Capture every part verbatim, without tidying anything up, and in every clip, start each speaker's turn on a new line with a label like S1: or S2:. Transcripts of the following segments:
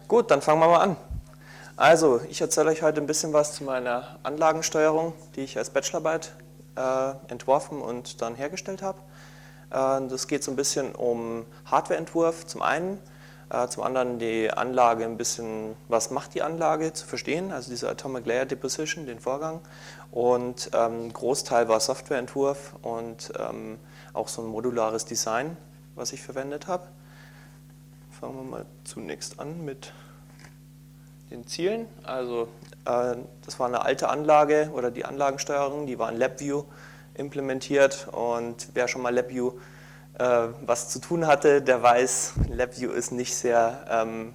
S1: Gut, dann fangen wir mal an. Also, ich erzähle euch heute ein bisschen was zu meiner Anlagensteuerung, die ich als Bachelorarbeit äh, entworfen und dann hergestellt habe. Äh, das geht so ein bisschen um Hardwareentwurf zum einen, äh, zum anderen die Anlage ein bisschen, was macht die Anlage zu verstehen, also diese Atomic Layer Deposition, den Vorgang. Und ähm, ein Großteil war Softwareentwurf und ähm, auch so ein modulares Design, was ich verwendet habe. Fangen wir mal zunächst an mit den Zielen. Also äh, das war eine alte Anlage oder die Anlagensteuerung, die war in LabVIEW implementiert, und wer schon mal LabVIEW äh, was zu tun hatte, der weiß, LabVIEW ist nicht sehr ähm,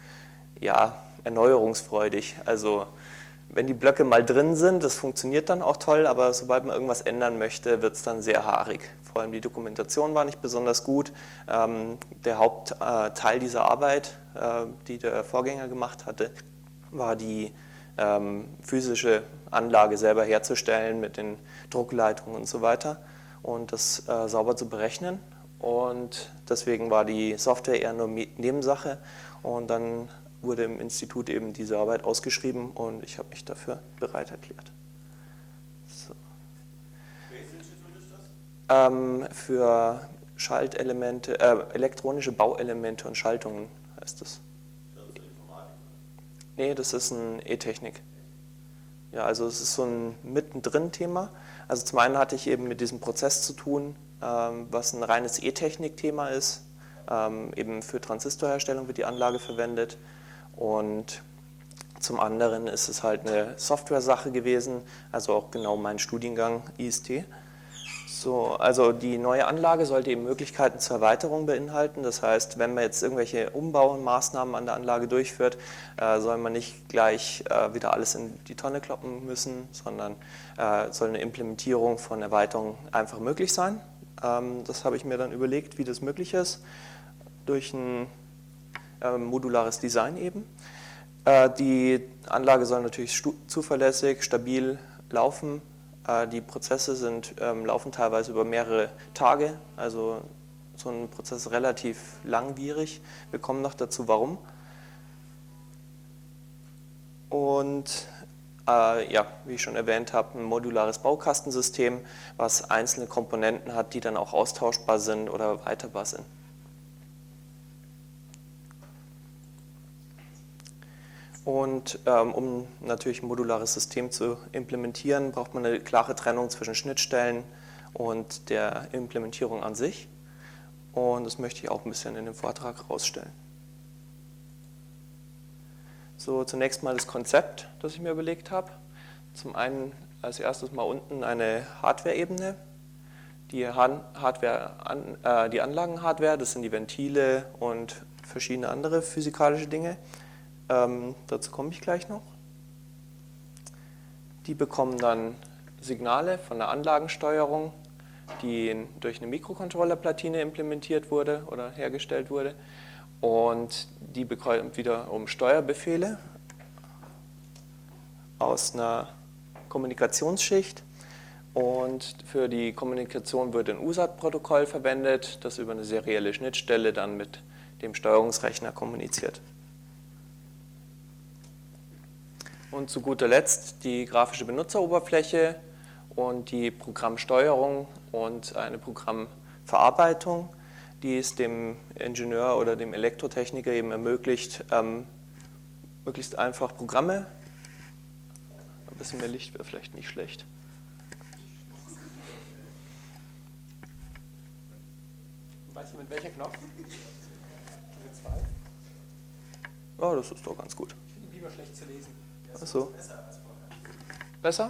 S1: ja, erneuerungsfreudig. Also wenn die Blöcke mal drin sind, das funktioniert dann auch toll, aber sobald man irgendwas ändern möchte, wird es dann sehr haarig. Vor allem die Dokumentation war nicht besonders gut. Ähm, der Hauptteil dieser Arbeit, äh, die der Vorgänger gemacht hatte, war die ähm, physische Anlage selber herzustellen mit den Druckleitungen und so weiter und das äh, sauber zu berechnen. Und deswegen war die Software eher nur Nebensache, und dann wurde im Institut eben diese Arbeit ausgeschrieben und ich habe mich dafür bereit erklärt. So.
S2: Welches Institut ist das?
S1: Ähm, für Schaltelemente, äh, elektronische Bauelemente und Schaltungen heißt es.
S2: Das ist Informatik.
S1: Nee, das ist ein E-Technik. Ja, also es ist so ein Mittendrin-Thema. Also zum einen hatte ich eben mit diesem Prozess zu tun, ähm, was ein reines E-Technik-Thema ist. Ähm, eben für Transistorherstellung wird die Anlage verwendet. Und zum anderen ist es halt eine Software-Sache gewesen, also auch genau mein Studiengang I S T. So, also die neue Anlage sollte eben Möglichkeiten zur Erweiterung beinhalten. Das heißt, wenn man jetzt irgendwelche Umbaumaßnahmen an der Anlage durchführt, äh, soll man nicht gleich äh, wieder alles in die Tonne kloppen müssen, sondern äh, soll eine Implementierung von Erweiterungen einfach möglich sein. Ähm, das habe ich mir dann überlegt, wie das möglich ist, durch ein äh, modulares Design eben. Äh, die Anlage soll natürlich zuverlässig, stabil laufen. Die Prozesse sind, ähm, laufen teilweise über mehrere Tage, also so ein Prozess ist relativ langwierig. Wir kommen noch dazu, warum. Und äh, ja, wie ich schon erwähnt habe, ein modulares Baukastensystem, was einzelne Komponenten hat, die dann auch austauschbar sind oder erweiterbar sind. Und ähm, um natürlich ein modulares System zu implementieren, braucht man eine klare Trennung zwischen Schnittstellen und der Implementierung an sich. Und das möchte ich auch ein bisschen in dem Vortrag herausstellen. So, zunächst mal das Konzept, das ich mir überlegt habe. Zum einen als erstes mal unten eine Hardware-Ebene. Die, Hardware, äh, die Anlagenhardware, das sind die Ventile und verschiedene andere physikalische Dinge. Ähm, dazu komme ich gleich noch. Die bekommen dann Signale von der Anlagensteuerung, die durch eine Mikrocontrollerplatine implementiert wurde oder hergestellt wurde. Und die bekommen wiederum Steuerbefehle aus einer Kommunikationsschicht. Und für die Kommunikation wird ein U S A T-Protokoll verwendet, das über eine serielle Schnittstelle dann mit dem Steuerungsrechner kommuniziert. Und zu guter Letzt die grafische Benutzeroberfläche und die Programmsteuerung und eine Programmverarbeitung, die es dem Ingenieur oder dem Elektrotechniker eben ermöglicht, ähm, möglichst einfach Programme, ein bisschen mehr Licht wäre vielleicht nicht schlecht.
S3: Weiß jemand welcher Knopf?
S1: Ja, das ist doch ganz gut.
S3: Ich finde ihn lieber schlecht zu lesen.
S1: Ach so.
S3: Besser als vorher.
S1: Besser?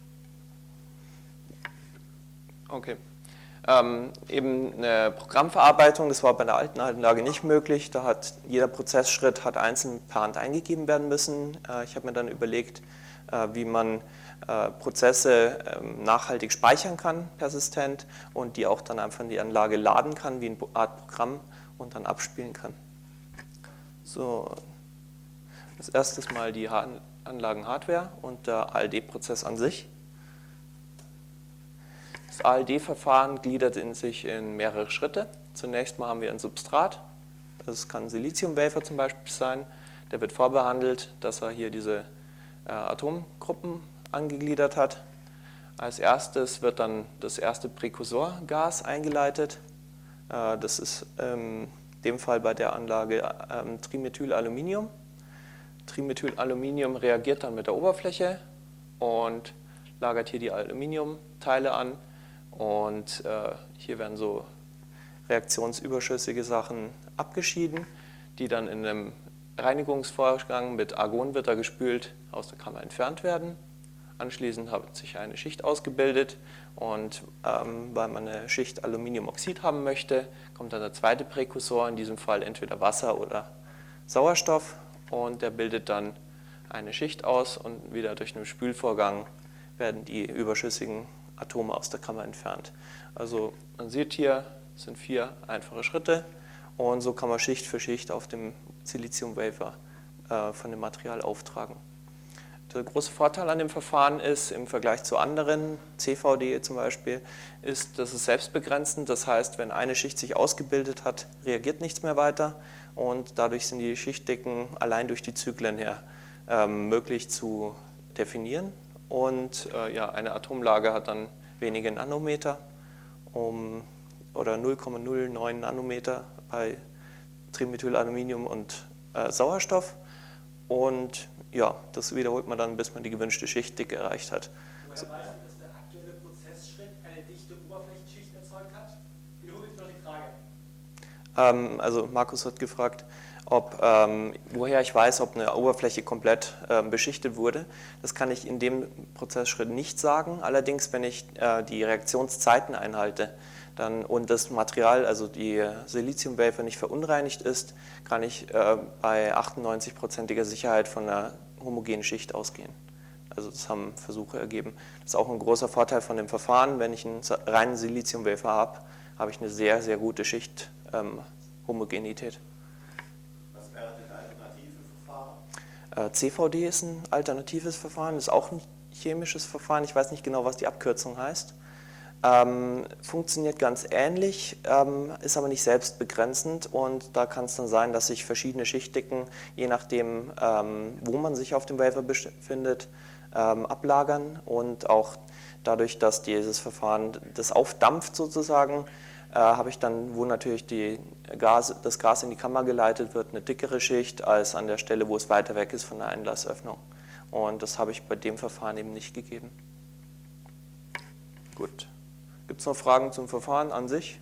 S1: Okay. Ähm, eben eine Programmverarbeitung, das war bei der alten Anlage nicht möglich. Da hat jeder Prozessschritt hat einzeln per Hand eingegeben werden müssen. Äh, ich habe mir dann überlegt, äh, wie man äh, Prozesse äh, nachhaltig speichern kann, persistent, und die auch dann einfach in die Anlage laden kann, wie eine Art Programm, und dann abspielen kann. So, als erstes mal die Anlagenhardware und der A L D-Prozess an sich. Das A L D-Verfahren gliedert in sich in mehrere Schritte. Zunächst mal haben wir ein Substrat, das kann Silizium-Wafer zum Beispiel sein. Der wird vorbehandelt, dass er hier diese äh, Atomgruppen angegliedert hat. Als erstes wird dann das erste Präkursorgas eingeleitet. Äh, das ist in dem Fall bei der Anlage äh, Trimethylaluminium. Trimethylaluminium reagiert dann mit der Oberfläche und lagert hier die Aluminiumteile an. Und äh, hier werden so reaktionsüberschüssige Sachen abgeschieden, die dann in einem Reinigungsvorgang mit Argon wird er gespült, aus der Kammer entfernt werden. Anschließend hat sich eine Schicht ausgebildet und ähm, weil man eine Schicht Aluminiumoxid haben möchte, kommt dann der zweite Präkursor, in diesem Fall entweder Wasser oder Sauerstoff, und der bildet dann eine Schicht aus und wieder durch einen Spülvorgang werden die überschüssigen Atome aus der Kammer entfernt. Also man sieht hier, es sind vier einfache Schritte und so kann man Schicht für Schicht auf dem Silizium-Wafer äh, von dem Material auftragen. Der große Vorteil an dem Verfahren ist, im Vergleich zu anderen, C V D zum Beispiel, ist, dass es selbstbegrenzend. Das heißt, wenn eine Schicht sich ausgebildet hat, reagiert nichts mehr weiter und dadurch sind die Schichtdicken allein durch die Zyklen her ähm, möglich zu definieren. Und äh, ja, eine Atomlage hat dann wenige Nanometer um, oder null Komma null neun Nanometer bei Trimethylaluminium und äh, Sauerstoff. Und ja, das wiederholt man dann, bis man die gewünschte Schichtdicke erreicht hat.
S3: Woher weißt du, dass der aktuelle Prozessschritt eine dichte Oberflächenschicht erzeugt hat? Wiederhole ich noch die Frage.
S1: Ähm, also Markus hat gefragt, ob, ähm, woher ich weiß, ob eine Oberfläche komplett ähm, beschichtet wurde. Das kann ich in dem Prozessschritt nicht sagen. Allerdings, wenn ich äh, die Reaktionszeiten einhalte dann, und das Material, also die Silizium-Wafer nicht verunreinigt ist, kann ich äh, bei achtundneunzig-prozentiger Sicherheit von einer homogenen Schicht ausgehen. Also das haben Versuche ergeben. Das ist auch ein großer Vorteil von dem Verfahren. Wenn ich einen reinen Silizium-Wafer habe, habe ich eine sehr, sehr gute Schicht ähm, Homogenität.
S2: Was wäre denn ein alternatives Verfahren?
S1: Äh, C V D ist ein alternatives Verfahren, ist auch ein chemisches Verfahren. Ich weiß nicht genau, was die Abkürzung heißt. Ähm, funktioniert ganz ähnlich, ähm, ist aber nicht selbstbegrenzend und da kann es dann sein, dass sich verschiedene Schichtdicken, je nachdem, ähm, wo man sich auf dem Wafer befindet, ähm, ablagern und auch dadurch, dass dieses Verfahren das aufdampft sozusagen, äh, habe ich dann, wo natürlich die Gas, das Gas in die Kammer geleitet wird, eine dickere Schicht als an der Stelle, wo es weiter weg ist von der Einlassöffnung. Und das habe ich bei dem Verfahren eben nicht gegeben. Gut. Gibt es noch Fragen zum Verfahren an sich?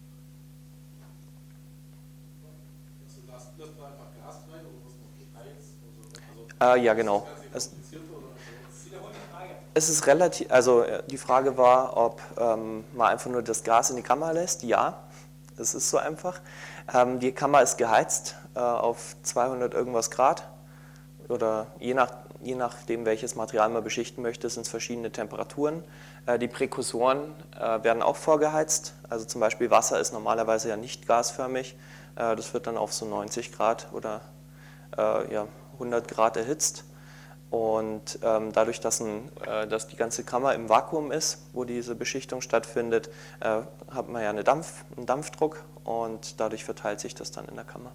S4: Also lässt man einfach Gas rein oder was noch geheizt? Also,
S1: Äh, ja, genau. Es,
S3: Wiederhole die Frage.
S1: es ist relativ, also die Frage war, ob ähm, man einfach nur das Gas in die Kammer lässt. Ja, es ist so einfach. Ähm, die Kammer ist geheizt äh, auf zweihundert irgendwas Grad oder je nach Je nachdem, welches Material man beschichten möchte, sind es verschiedene Temperaturen. Die Präkursoren werden auch vorgeheizt. Also zum Beispiel Wasser ist normalerweise ja nicht gasförmig. Das wird dann auf so neunzig Grad oder ja, hundert Grad erhitzt. Und dadurch, dass, ein, dass die ganze Kammer im Vakuum ist, wo diese Beschichtung stattfindet, hat man ja eine Dampf, einen Dampfdruck und dadurch verteilt sich das dann in der Kammer.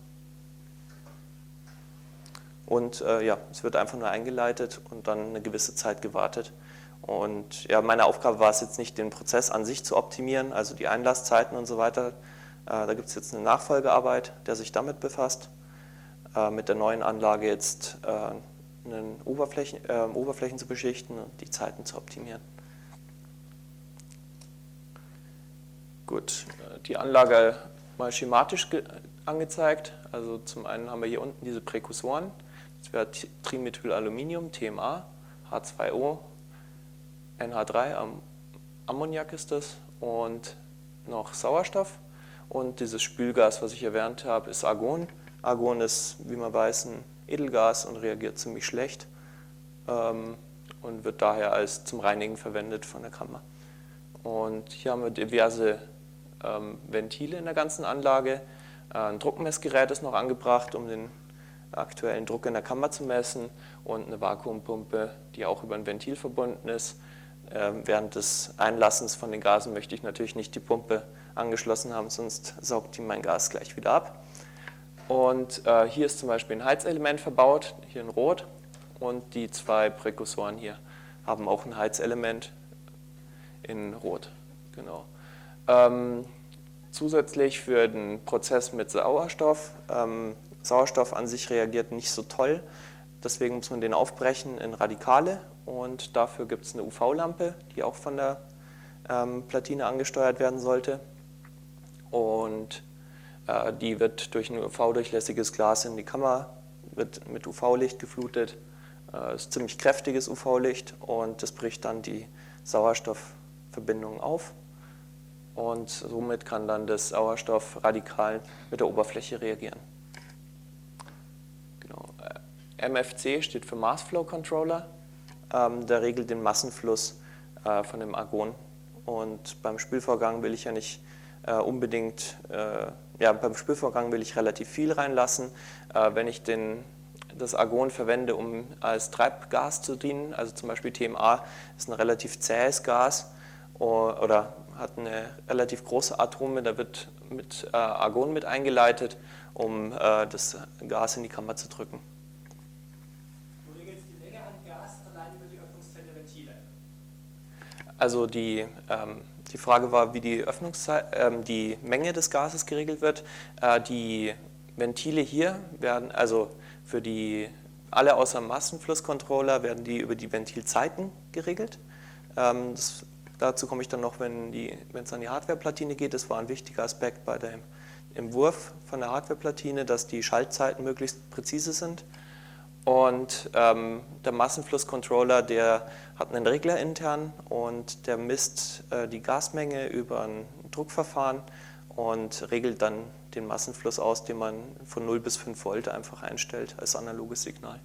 S1: Und äh, ja, es wird einfach nur eingeleitet und dann eine gewisse Zeit gewartet. Und ja, meine Aufgabe war es jetzt nicht, den Prozess an sich zu optimieren, also die Einlasszeiten und so weiter. Äh, da gibt es jetzt eine Nachfolgearbeit, der sich damit befasst. Äh, mit der neuen Anlage jetzt äh, einen Oberflächen, äh, Oberflächen zu beschichten und die Zeiten zu optimieren. Gut, die Anlage mal schematisch angezeigt. Also zum einen haben wir hier unten diese Präkursoren. Das wäre Trimethylaluminium, T M A, H zwei O, N H drei, Am Ammoniak ist das und noch Sauerstoff. Und dieses Spülgas, was ich erwähnt habe, ist Argon. Argon ist, wie man weiß, ein Edelgas und reagiert ziemlich schlecht ähm, und wird daher als zum Reinigen verwendet von der Kammer. Und hier haben wir diverse ähm, Ventile in der ganzen Anlage. Ein Druckmessgerät ist noch angebracht, um den aktuellen Druck in der Kammer zu messen und eine Vakuumpumpe, die auch über ein Ventil verbunden ist. Während des Einlassens von den Gasen möchte ich natürlich nicht die Pumpe angeschlossen haben, sonst saugt die mein Gas gleich wieder ab. Und äh, hier ist zum Beispiel ein Heizelement verbaut, hier in Rot. Und die zwei Präkursoren hier haben auch ein Heizelement in Rot. Genau. Ähm, zusätzlich für den Prozess mit Sauerstoff. Ähm, Sauerstoff an sich reagiert nicht so toll. Deswegen muss man den aufbrechen in Radikale. Und dafür gibt es eine U V-Lampe, die auch von der ähm, Platine angesteuert werden sollte. Und äh, die wird durch ein U V-durchlässiges Glas in die Kammer, wird mit U V-Licht geflutet. Das ist ziemlich kräftiges U V-Licht und das bricht dann die Sauerstoffverbindung auf und somit kann dann das Sauerstoffradikal mit der Oberfläche reagieren. Genau. M F C steht für Mass Flow Controller, ähm, der regelt den Massenfluss äh, von dem Argon und beim Spülvorgang will ich ja nicht äh, unbedingt, äh, ja beim Spülvorgang will ich relativ viel reinlassen, äh, wenn ich den das Argon verwende, um als Treibgas zu dienen, also zum Beispiel T M A ist ein relativ zähes Gas oder hat eine relativ große Atome, da wird mit äh, Argon mit eingeleitet, um äh, das Gas in die Kammer zu drücken.
S3: Du regelst die Menge an Gas allein über die Öffnungszeit der Ventile.
S1: Also die, ähm, die Frage war, wie die, Öffnungszeit, ähm, die Menge des Gases geregelt wird. Äh, die Ventile hier werden, also für die, alle außer Massenflusscontroller werden die über die Ventilzeiten geregelt. Ähm, das, dazu komme ich dann noch, wenn die, wenn es an die Hardwareplatine geht. Das war ein wichtiger Aspekt bei dem Entwurf von der Hardwareplatine, dass die Schaltzeiten möglichst präzise sind. Und ähm, der Massenflusscontroller, der hat einen Regler intern und der misst äh, die Gasmenge über ein Druckverfahren und regelt dann den Massenfluss aus, den man von null bis fünf Volt einfach einstellt als analoges Signal.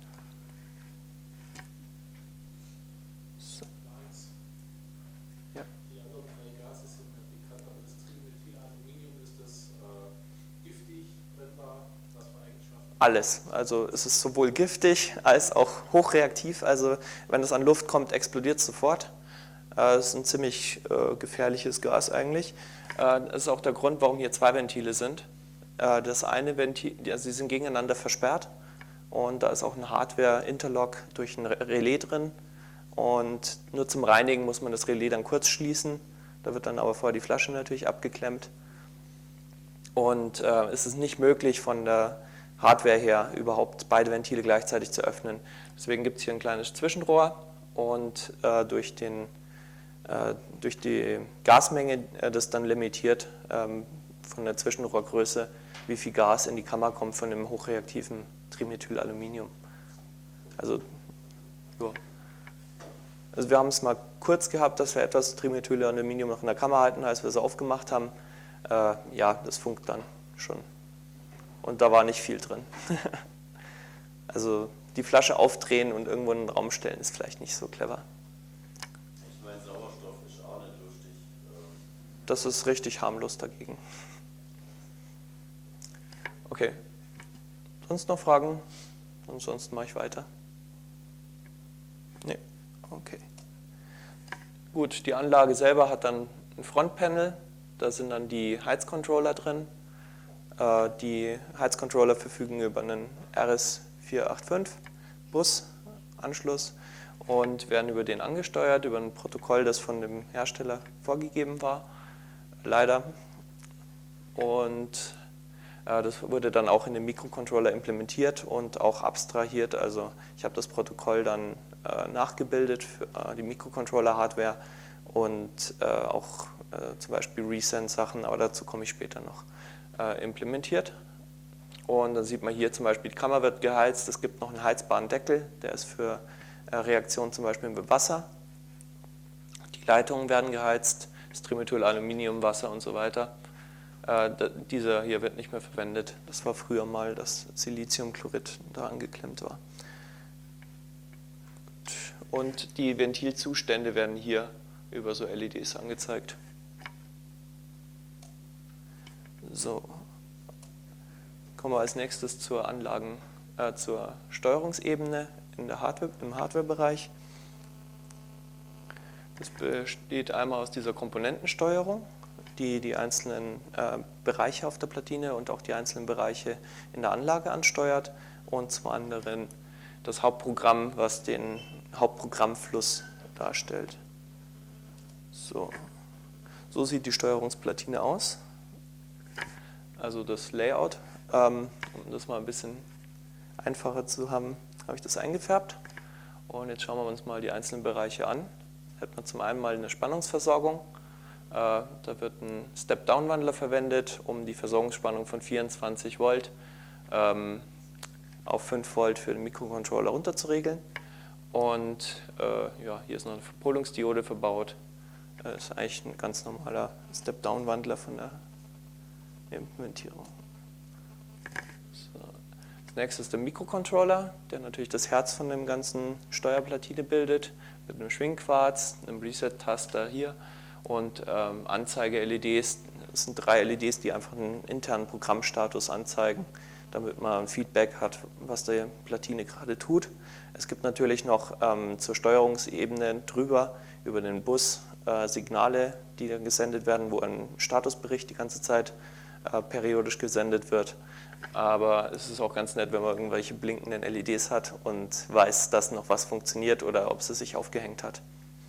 S1: So. Ja.
S4: Die anderen drei Gase sind mir bekannt, aber das Trimethylaluminium, ist das äh, giftig, brennbar, was für Eigenschaften?
S1: Alles. Also es ist sowohl giftig als auch hochreaktiv. Also wenn es an Luft kommt, explodiert es sofort. Es ist ein ziemlich äh, gefährliches Gas eigentlich. Das ist auch der Grund, warum hier zwei Ventile sind. Das eine Ventil, also sie sind gegeneinander versperrt und da ist auch ein Hardware-Interlock durch ein Relais drin und nur zum Reinigen muss man das Relais dann kurz schließen. Da wird dann aber vorher die Flasche natürlich abgeklemmt und äh, es ist nicht möglich von der Hardware her überhaupt beide Ventile gleichzeitig zu öffnen. Deswegen gibt es hier ein kleines Zwischenrohr und äh, durch den durch die Gasmenge, das dann limitiert ähm, von der Zwischenrohrgröße, wie viel Gas in die Kammer kommt von dem hochreaktiven Trimethylaluminium. Also, so. Also wir haben es mal kurz gehabt, dass wir etwas Trimethylaluminium noch in der Kammer halten, als wir es aufgemacht haben. Äh, ja, das funkt dann schon. Und da war nicht viel drin. Also die Flasche aufdrehen und irgendwo in den Raum stellen ist vielleicht nicht so clever. Das ist richtig harmlos dagegen. Okay. Sonst noch Fragen? Ansonsten mache ich weiter. Nee. Okay. Gut, die Anlage selber hat dann ein Frontpanel. Da sind dann die Heizcontroller drin. Die Heizcontroller verfügen über einen R S vier acht fünf Busanschluss und werden über den angesteuert, über ein Protokoll, das von dem Hersteller vorgegeben war. Leider. Und äh, das wurde dann auch in dem Mikrocontroller implementiert und auch abstrahiert. Also ich habe das Protokoll dann äh, nachgebildet für äh, die Mikrocontroller-Hardware und äh, auch äh, zum Beispiel Resend-Sachen, aber dazu komme ich später noch, äh, implementiert. Und dann sieht man hier zum Beispiel, die Kammer wird geheizt. Es gibt noch einen heizbaren Deckel, der ist für äh, Reaktionen zum Beispiel mit Wasser. Die Leitungen werden geheizt. Das Trimethylaluminium, Wasser und so weiter. Äh, dieser hier wird nicht mehr verwendet. Das war früher mal, dass Siliziumchlorid da angeklemmt war. Und die Ventilzustände werden hier über so L E Ds angezeigt. So. Kommen wir als nächstes zur Anlagen, äh, zur Steuerungsebene in der Hardware, im Hardware-Bereich. Das besteht einmal aus dieser Komponentensteuerung. die die einzelnen äh, Bereiche auf der Platine und auch die einzelnen Bereiche in der Anlage ansteuert, und zum anderen das Hauptprogramm, was den Hauptprogrammfluss darstellt. So, so sieht die Steuerungsplatine aus. Also das Layout, ähm, um das mal ein bisschen einfacher zu haben, habe ich das eingefärbt. Und jetzt schauen wir uns mal die einzelnen Bereiche an. Da hat man zum einen mal eine Spannungsversorgung. Äh, da wird ein Step-Down-Wandler verwendet, um die Versorgungsspannung von vierundzwanzig Volt ähm, auf fünf Volt für den Mikrocontroller runterzuregeln. Und äh, ja, hier ist noch eine Verpolungsdiode verbaut. Das ist eigentlich ein ganz normaler Step-Down-Wandler von der Implementierung. So. Als nächstes ist der Mikrocontroller, der natürlich das Herz von dem ganzen Steuerplatine bildet, mit einem Schwingquarz, einem Reset-Taster hier und ähm, Anzeige-L E Ds. Das sind drei L E Ds, die einfach einen internen Programmstatus anzeigen, damit man ein Feedback hat, was die Platine gerade tut. Es gibt natürlich noch ähm, zur Steuerungsebene drüber, über den Bus, äh, Signale, die dann gesendet werden, wo ein Statusbericht die ganze Zeit äh, periodisch gesendet wird. Aber es ist auch ganz nett, wenn man irgendwelche blinkenden L E Ds hat und weiß, dass noch was funktioniert oder ob sie sich aufgehängt hat.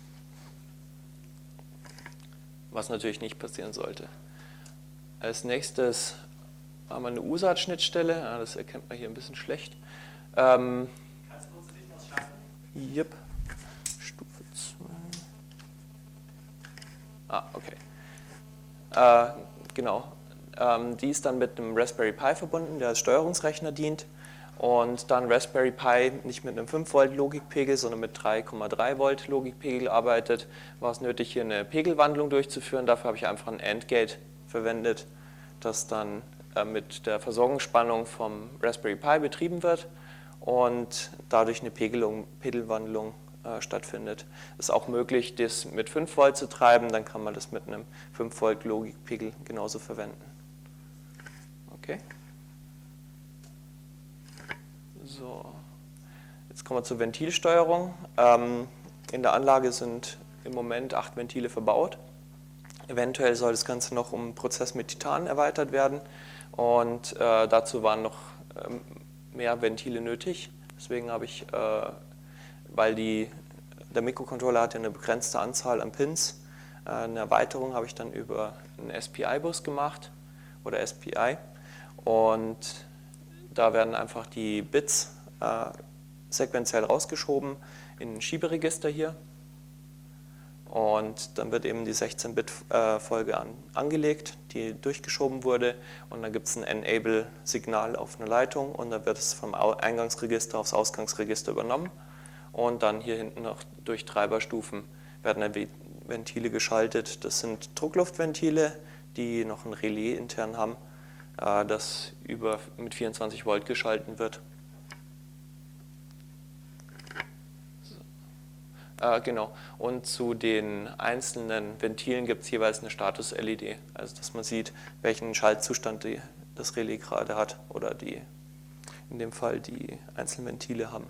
S1: Was natürlich nicht passieren sollte. Als nächstes haben wir eine U S A T-Schnittstelle. Ja, das erkennt man hier ein bisschen schlecht. Ähm,
S3: Kannst du uns nicht was schaffen?
S1: Yep. Stufe zwei. Ah, okay. Äh, genau. Ähm, die ist dann mit einem Raspberry Pi verbunden, der als Steuerungsrechner dient. Und dann Raspberry Pi nicht mit einem fünf Volt Logikpegel, sondern mit drei Komma drei Volt Logikpegel arbeitet, war es nötig, hier eine Pegelwandlung durchzuführen. Dafür habe ich einfach ein AND-Gate verwendet, das dann äh, mit der Versorgungsspannung vom Raspberry Pi betrieben wird und dadurch eine Pegelung, Pegelwandlung äh, stattfindet. Es ist auch möglich, das mit fünf Volt zu treiben, dann kann man das mit einem fünf Volt Logikpegel genauso verwenden. Okay. So, jetzt kommen wir zur Ventilsteuerung. Ähm, in der Anlage sind im Moment acht Ventile verbaut. Eventuell soll das Ganze noch um einen Prozess mit Titan erweitert werden und äh, dazu waren noch ähm, mehr Ventile nötig. Deswegen habe ich, äh, weil die, der Mikrocontroller hat ja eine begrenzte Anzahl an Pins, äh, eine Erweiterung habe ich dann über einen S P I-Bus gemacht oder S P I und da werden einfach die Bits äh, sequenziell rausgeschoben in ein Schieberegister hier. Und dann wird eben die sechzehn Bit Folge an, angelegt, die durchgeschoben wurde. Und dann gibt es ein Enable-Signal auf eine Leitung und dann wird es vom Eingangsregister aufs Ausgangsregister übernommen. Und dann hier hinten noch durch Treiberstufen werden dann Ventile geschaltet. Das sind Druckluftventile, die noch ein Relais intern haben, das über, mit vierundzwanzig Volt geschalten wird. So. Äh, genau. Und zu den einzelnen Ventilen gibt es jeweils eine Status-L E D, also dass man sieht, welchen Schaltzustand die, das Relais gerade hat oder die, in dem Fall die einzelnen Ventile haben.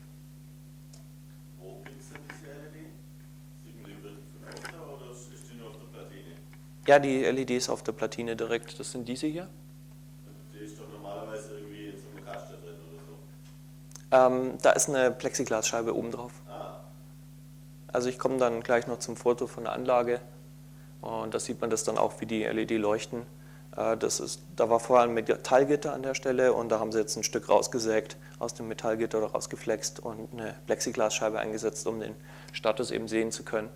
S2: Wo gibt es denn diese L E D? Sieht man die wirklich von außen oder ist die nur auf der Platine?
S1: Ja, die L E D ist auf der Platine direkt. Das sind diese hier.
S2: Die ist doch normalerweise irgendwie in so einem Kasten drin oder so.
S1: Ähm, da ist eine Plexiglasscheibe oben drauf.
S2: Ah,
S1: Also ich komme dann gleich noch zum Foto von der Anlage und da sieht man das dann auch, wie die L E D leuchten. Äh, das ist, da war vorher ein Metallgitter an der Stelle und da haben sie jetzt ein Stück rausgesägt aus dem Metallgitter oder rausgeflext und eine Plexiglasscheibe eingesetzt, um den Status eben sehen zu können.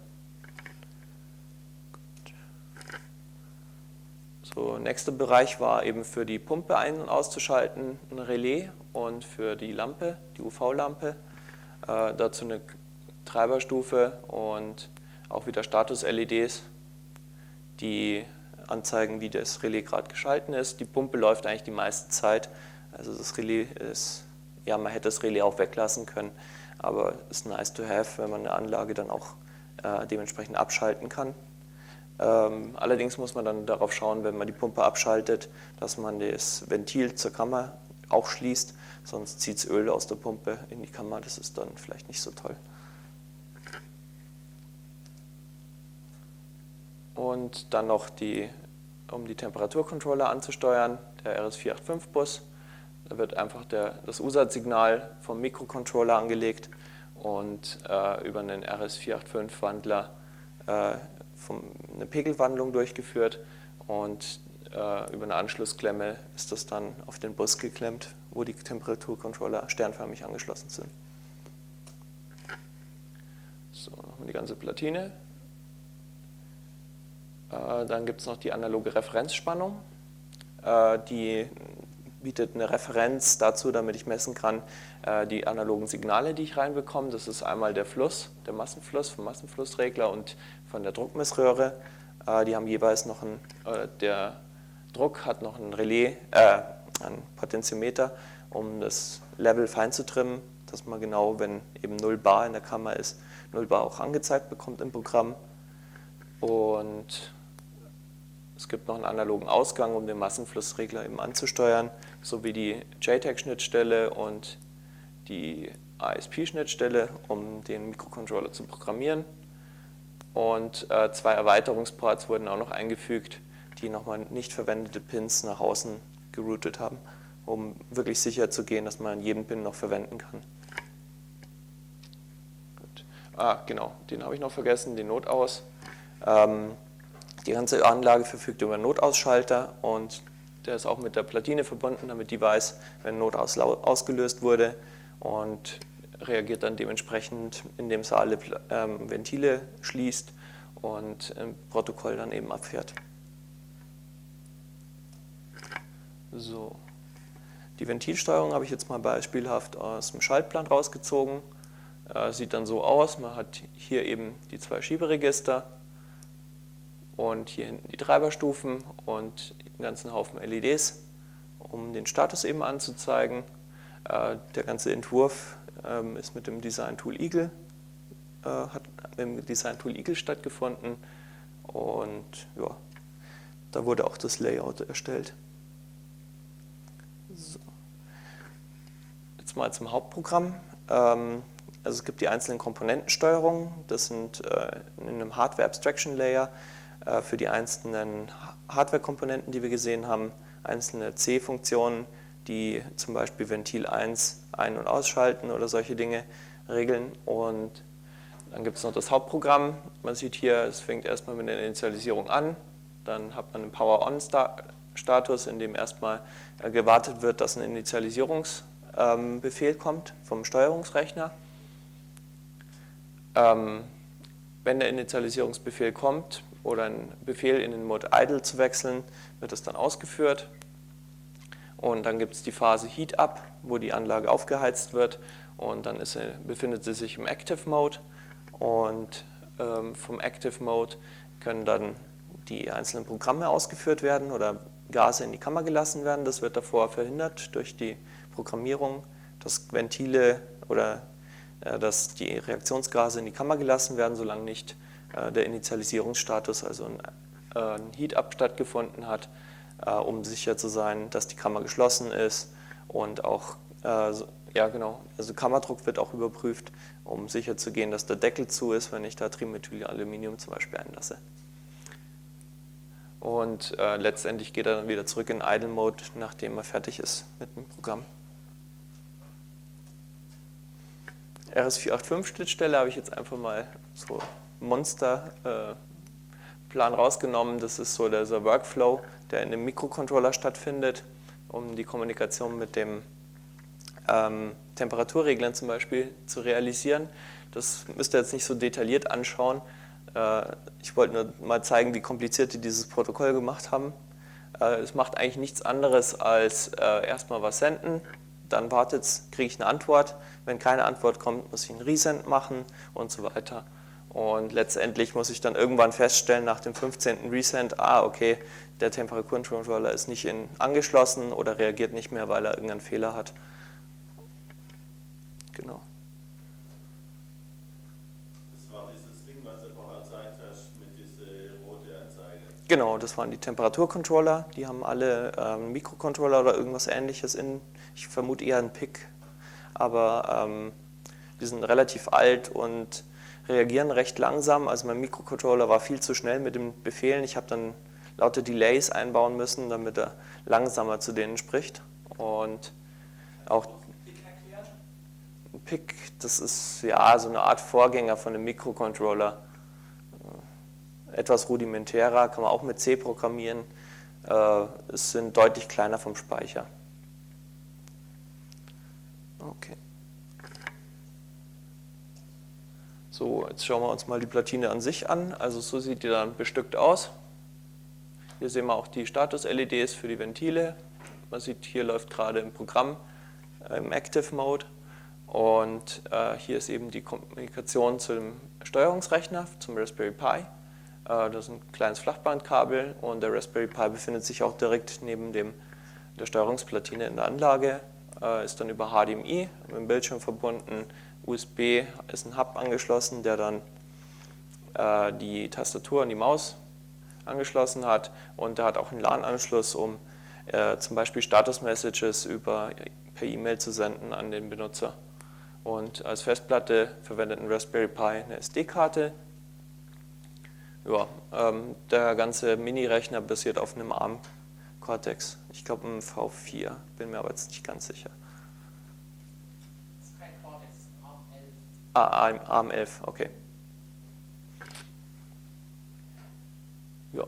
S1: So, nächster Bereich war eben für die Pumpe ein- und auszuschalten ein Relais und für die Lampe, die U V-Lampe, äh, dazu eine Treiberstufe und auch wieder Status-L E Ds, die anzeigen, wie das Relais gerade geschalten ist. Die Pumpe läuft eigentlich die meiste Zeit, also das Relais ist, ja, man hätte das Relais auch weglassen können, aber ist nice to have, wenn man eine Anlage dann auch äh, dementsprechend abschalten kann. Ähm, allerdings muss man dann darauf schauen, wenn man die Pumpe abschaltet, dass man das Ventil zur Kammer auch schließt, sonst zieht es Öl aus der Pumpe in die Kammer, das ist dann vielleicht nicht so toll. und dann noch die, um die Temperaturcontroller anzusteuern, der R S vier acht fünf Bus. Da wird einfach der, das U S A T-Signal vom Mikrocontroller angelegt und äh, über einen R S vier acht fünf Wandler äh, vom, eine Pegelwandlung durchgeführt und äh, über eine Anschlussklemme ist das dann auf den Bus geklemmt, wo die Temperaturcontroller sternförmig angeschlossen sind. So, nochmal die ganze Platine. Äh, dann gibt es noch die analoge Referenzspannung. Äh, die bietet eine Referenz dazu, damit ich messen kann, äh, die analogen Signale, die ich reinbekomme. Das ist einmal der Fluss, der Massenfluss vom Massenflussregler und von der Druckmessröhre. Äh, die haben jeweils noch ein, äh, der Druck hat noch ein Relais, äh, ein Potentiometer, um das Level fein zu trimmen, dass man genau, wenn eben null Bar in der Kammer ist, null Bar auch angezeigt bekommt im Programm. Und es gibt noch einen analogen Ausgang, um den Massenflussregler eben anzusteuern, sowie die J TAG-Schnittstelle und die I S P-Schnittstelle, um den Mikrocontroller zu programmieren. Und äh, zwei Erweiterungsports wurden auch noch eingefügt, die nochmal nicht verwendete Pins nach außen geroutet haben, um wirklich sicher zu gehen, dass man jeden Pin noch verwenden kann. Gut. Ah, genau, den habe ich noch vergessen, den Notaus. Ähm, die ganze Anlage verfügt über einen Notausschalter und der ist auch mit der Platine verbunden, damit die weiß, wenn ein Notaus ausgelöst wurde und reagiert dann dementsprechend, indem es alle ähm, Ventile schließt und im Protokoll dann eben abfährt. So. Die Ventilsteuerung habe ich jetzt mal beispielhaft aus dem Schaltplan rausgezogen. Äh, sieht dann so aus, man hat hier eben die zwei Schieberegister und hier hinten die Treiberstufen und einen ganzen Haufen L E Ds, um den Status eben anzuzeigen. Äh, der ganze Entwurf ähm, ist mit dem Design Tool Eagle, äh, hat mit dem Design Tool Eagle stattgefunden und ja, da wurde auch das Layout erstellt. So. Jetzt mal zum Hauptprogramm. Ähm, also es gibt die einzelnen Komponentensteuerungen, das sind äh, in einem Hardware Abstraction Layer äh, für die einzelnen Hardware-Komponenten, die wir gesehen haben, einzelne C-Funktionen, die zum Beispiel Ventil eins ein- und ausschalten oder solche Dinge regeln. Und dann gibt es noch das Hauptprogramm. Man sieht hier, es fängt erstmal mit der Initialisierung an, dann hat man einen Power-On-Status, in dem erstmal äh, gewartet wird, dass ein Initialisierungsbefehl ähm, kommt vom Steuerungsrechner. Ähm, wenn der Initialisierungsbefehl kommt oder ein Befehl in den Mode Idle zu wechseln, wird das dann ausgeführt. Und dann gibt es die Phase Heat Up, wo die Anlage aufgeheizt wird und dann ist, befindet sie sich im Active Mode und ähm, vom Active Mode können dann die einzelnen Programme ausgeführt werden oder Gase in die Kammer gelassen werden. Das wird davor verhindert durch die Programmierung, dass Ventile oder äh, dass die Reaktionsgase in die Kammer gelassen werden, solange nicht äh, der Initialisierungsstatus, also ein, äh, ein Heat-Up stattgefunden hat, äh, um sicher zu sein, dass die Kammer geschlossen ist und auch, äh, so, ja genau, also Kammerdruck wird auch überprüft, um sicher zu gehen, dass der Deckel zu ist, wenn ich da Trimethylaluminium zum Beispiel einlasse. Und äh, letztendlich geht er dann wieder zurück in Idle Mode, nachdem er fertig ist mit dem Programm. R S vier acht fünf Schnittstelle habe ich jetzt einfach mal so Monsterplan äh, rausgenommen. Das ist so dieser Workflow, der in dem Mikrocontroller stattfindet, um die Kommunikation mit dem ähm, Temperaturreglern zum Beispiel zu realisieren. Das müsst ihr jetzt nicht so detailliert anschauen. Ich wollte nur mal zeigen, wie kompliziert die dieses Protokoll gemacht haben. Es macht eigentlich nichts anderes als erstmal was senden, dann wartet es, kriege ich eine Antwort. Wenn keine Antwort kommt, muss ich einen Resend machen und so weiter. Und letztendlich muss ich dann irgendwann feststellen, nach dem fünfzehnten Resend, ah okay, der Temperaturcontroller ist nicht in, angeschlossen oder reagiert nicht mehr, weil er irgendeinen Fehler hat. Genau. Genau, das waren die Temperaturcontroller, die haben alle ähm, Mikrocontroller oder irgendwas ähnliches in, ich vermute eher ein P I C, aber ähm, die sind relativ alt und reagieren recht langsam. Also mein Mikrocontroller war viel zu schnell mit den Befehlen. Ich habe dann lauter Delays einbauen müssen, damit er langsamer zu denen spricht. Und auch
S3: Pick erklären?
S1: P I C, das ist ja so eine Art Vorgänger von einem Mikrocontroller. Etwas rudimentärer, kann man auch mit C programmieren. Es sind deutlich kleiner vom Speicher. Okay. So, jetzt schauen wir uns mal die Platine an sich an. Also so sieht die dann bestückt aus. Hier sehen wir auch die Status-L E Ds für die Ventile. Man sieht, hier läuft gerade ein Programm im Active Mode. Und äh, hier ist eben die Kommunikation zum Steuerungsrechner, zum Raspberry Pi. Äh, das ist ein kleines Flachbandkabel und der Raspberry Pi befindet sich auch direkt neben dem, der Steuerungsplatine in der Anlage. Äh, ist dann über H D M I mit dem Bildschirm verbunden. U S B ist ein Hub angeschlossen, der dann äh, die Tastatur und die Maus angeschlossen hat. Und der hat auch einen LAN-Anschluss, um äh, zum Beispiel Status-Messages über, per E-Mail zu senden an den Benutzer. Und als Festplatte verwendet ein Raspberry Pi eine S D-Karte. Ja, ähm, der ganze Mini-Rechner basiert auf einem ARM Cortex. Ich glaube einem V vier, bin mir aber jetzt nicht ganz sicher.
S3: Das ist kein Cortex, das ist ein ARM elf.
S1: Ah, ARM elf, okay. Ja.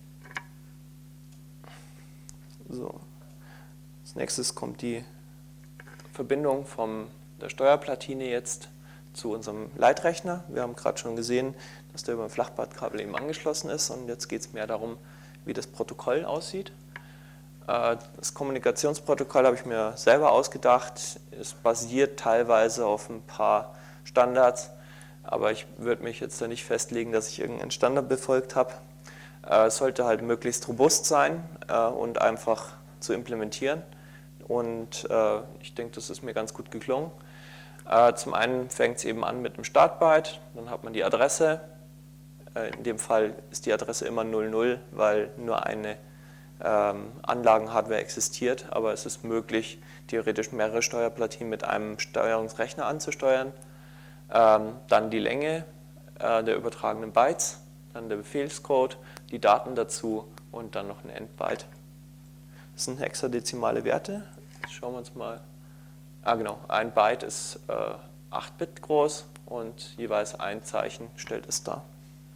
S1: So. Als nächstes kommt die Verbindung von der Steuerplatine jetzt zu unserem Leitrechner. Wir haben gerade schon gesehen, dass der über ein Flachbandkabel eben angeschlossen ist und jetzt geht es mehr darum, wie das Protokoll aussieht. Das Kommunikationsprotokoll habe ich mir selber ausgedacht. Es basiert teilweise auf ein paar Standards, aber ich würde mich jetzt da nicht festlegen, dass ich irgendeinen Standard befolgt habe. Es sollte halt möglichst robust sein und einfach zu implementieren. Und ich denke, das ist mir ganz gut geklungen. Zum einen fängt es eben an mit einem Startbyte, dann hat man die Adresse. In dem Fall ist die Adresse immer null null, weil nur eine ähm, Anlagenhardware existiert, aber es ist möglich, theoretisch mehrere Steuerplatinen mit einem Steuerungsrechner anzusteuern. Ähm, dann die Länge äh, der übertragenen Bytes, dann der Befehlscode, die Daten dazu und dann noch ein Endbyte. Das sind hexadezimale Werte. Jetzt schauen wir uns mal. Ah genau, ein Byte ist äh, acht Bit groß und jeweils ein Zeichen stellt es dar.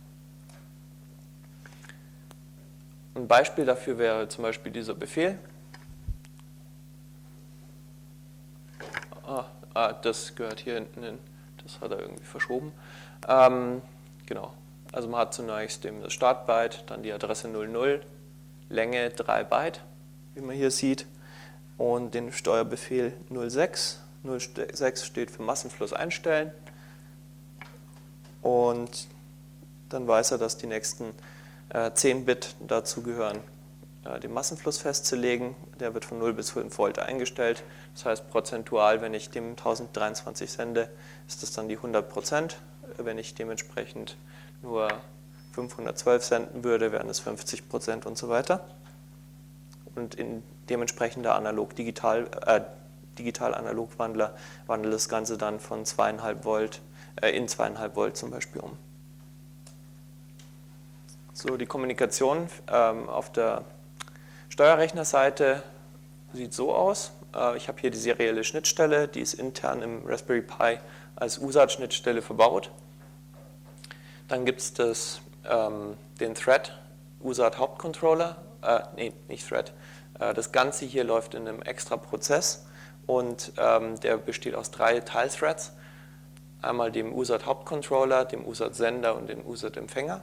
S1: Ein Beispiel dafür wäre zum Beispiel dieser Befehl. Ah, ah, das gehört hier hinten hin, das hat er irgendwie verschoben. Ähm, genau, also man hat zunächst eben das Startbyte, dann die Adresse null null, Länge drei Byte, wie man hier sieht, und den Steuerbefehl null sechs. null sechs steht für Massenfluss einstellen und dann weiß er, dass die nächsten äh, zehn Bit dazu gehören, äh, den Massenfluss festzulegen. Der wird von null bis fünf Volt eingestellt. Das heißt, prozentual, wenn ich dem tausenddreiundzwanzig sende, ist das dann die hundert Prozent. Wenn ich dementsprechend nur fünfhundertzwölf senden würde, wären es fünfzig Prozent und so weiter. Und in dementsprechender Analog-Digital, äh, Digital-Analog-Wandler wandelt das Ganze dann von zweieinhalb Volt äh, in zweieinhalb Volt zum Beispiel um. So, die Kommunikation ähm, auf der Steuerrechnerseite sieht so aus. Äh, ich habe hier die serielle Schnittstelle, die ist intern im Raspberry Pi als U S A T-Schnittstelle verbaut. Dann gibt es das, ähm, den Thread U S A T-Hauptcontroller, äh, nee, nicht Thread. Äh, das Ganze hier läuft in einem extra Prozess und ähm, der besteht aus drei Teilthreads. Einmal dem U S A T-Hauptcontroller, dem U S A T-Sender und dem U S A T-Empfänger.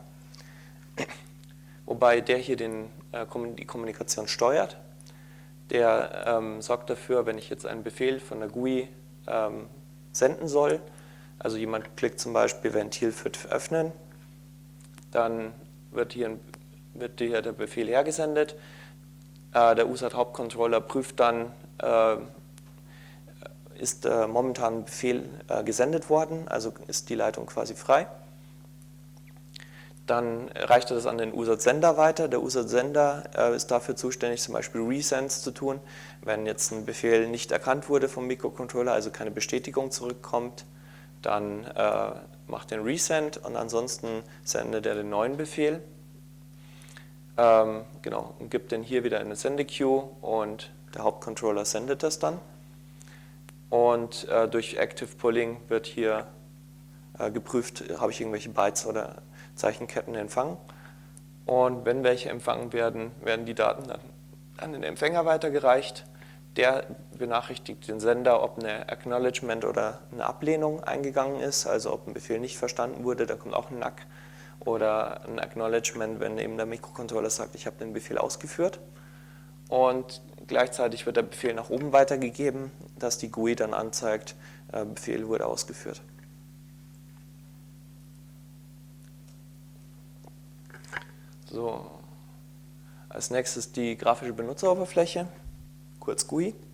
S1: Wobei der hier den, äh, die Kommunikation steuert. Der ähm, sorgt dafür, wenn ich jetzt einen Befehl von der G U I ähm, senden soll, also jemand klickt zum Beispiel Ventil F I T öffnen, dann wird hier, ein, wird hier der Befehl hergesendet. Äh, der U S A T-Hauptcontroller prüft dann, äh, ist äh, momentan ein Befehl äh, gesendet worden, also ist die Leitung quasi frei. Dann reicht er das an den U S A T-Sender weiter. Der U S A T-Sender äh, ist dafür zuständig, zum Beispiel Resends zu tun. Wenn jetzt ein Befehl nicht erkannt wurde vom Mikrocontroller, also keine Bestätigung zurückkommt, dann äh, macht den Resend und ansonsten sendet er den neuen Befehl. Ähm, genau, und gibt den hier wieder in eine Sendequeue und der Hauptcontroller sendet das dann. Und äh, durch Active Pulling wird hier äh, geprüft, habe ich irgendwelche Bytes oder Zeichenketten empfangen. Und wenn welche empfangen werden, werden die Daten dann an den Empfänger weitergereicht. Der benachrichtigt den Sender, ob eine Acknowledgement oder eine Ablehnung eingegangen ist, also ob ein Befehl nicht verstanden wurde, da kommt auch ein N A C. Oder ein Acknowledgement, wenn eben der Mikrocontroller sagt, ich habe den Befehl ausgeführt. Und gleichzeitig wird der Befehl nach oben weitergegeben, dass die G U I dann anzeigt, äh, Befehl wurde ausgeführt. So. Als nächstes die grafische Benutzeroberfläche, kurz G U I.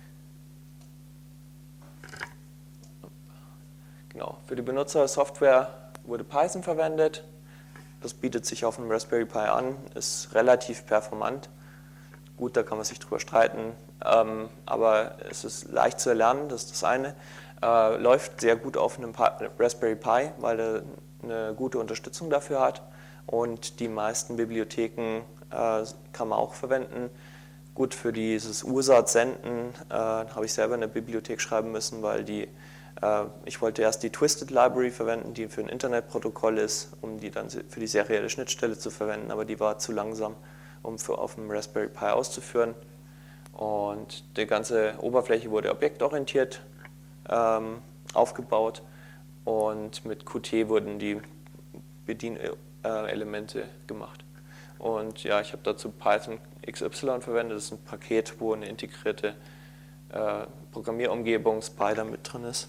S1: Genau, für die Benutzersoftware wurde Python verwendet. Das bietet sich auf einem Raspberry Pi an, ist relativ performant. Gut, da kann man sich drüber streiten, ähm, aber es ist leicht zu erlernen, das ist das eine. Äh, läuft sehr gut auf einem Raspberry Pi, weil er eine gute Unterstützung dafür hat. Und die meisten Bibliotheken äh, kann man auch verwenden. Gut, für dieses U S A T-Senden äh, habe ich selber eine Bibliothek schreiben müssen, weil die, äh, ich wollte erst die Twisted Library verwenden, die für ein Internetprotokoll ist, um die dann für die serielle Schnittstelle zu verwenden, aber die war zu langsam, um für auf dem Raspberry Pi auszuführen. Und die ganze Oberfläche wurde objektorientiert ähm, aufgebaut und mit Qt wurden die Bedienelemente gemacht. Und ja, ich habe dazu Python X Y verwendet, das ist ein Paket, wo eine integrierte äh, Programmierumgebung Spider mit drin ist.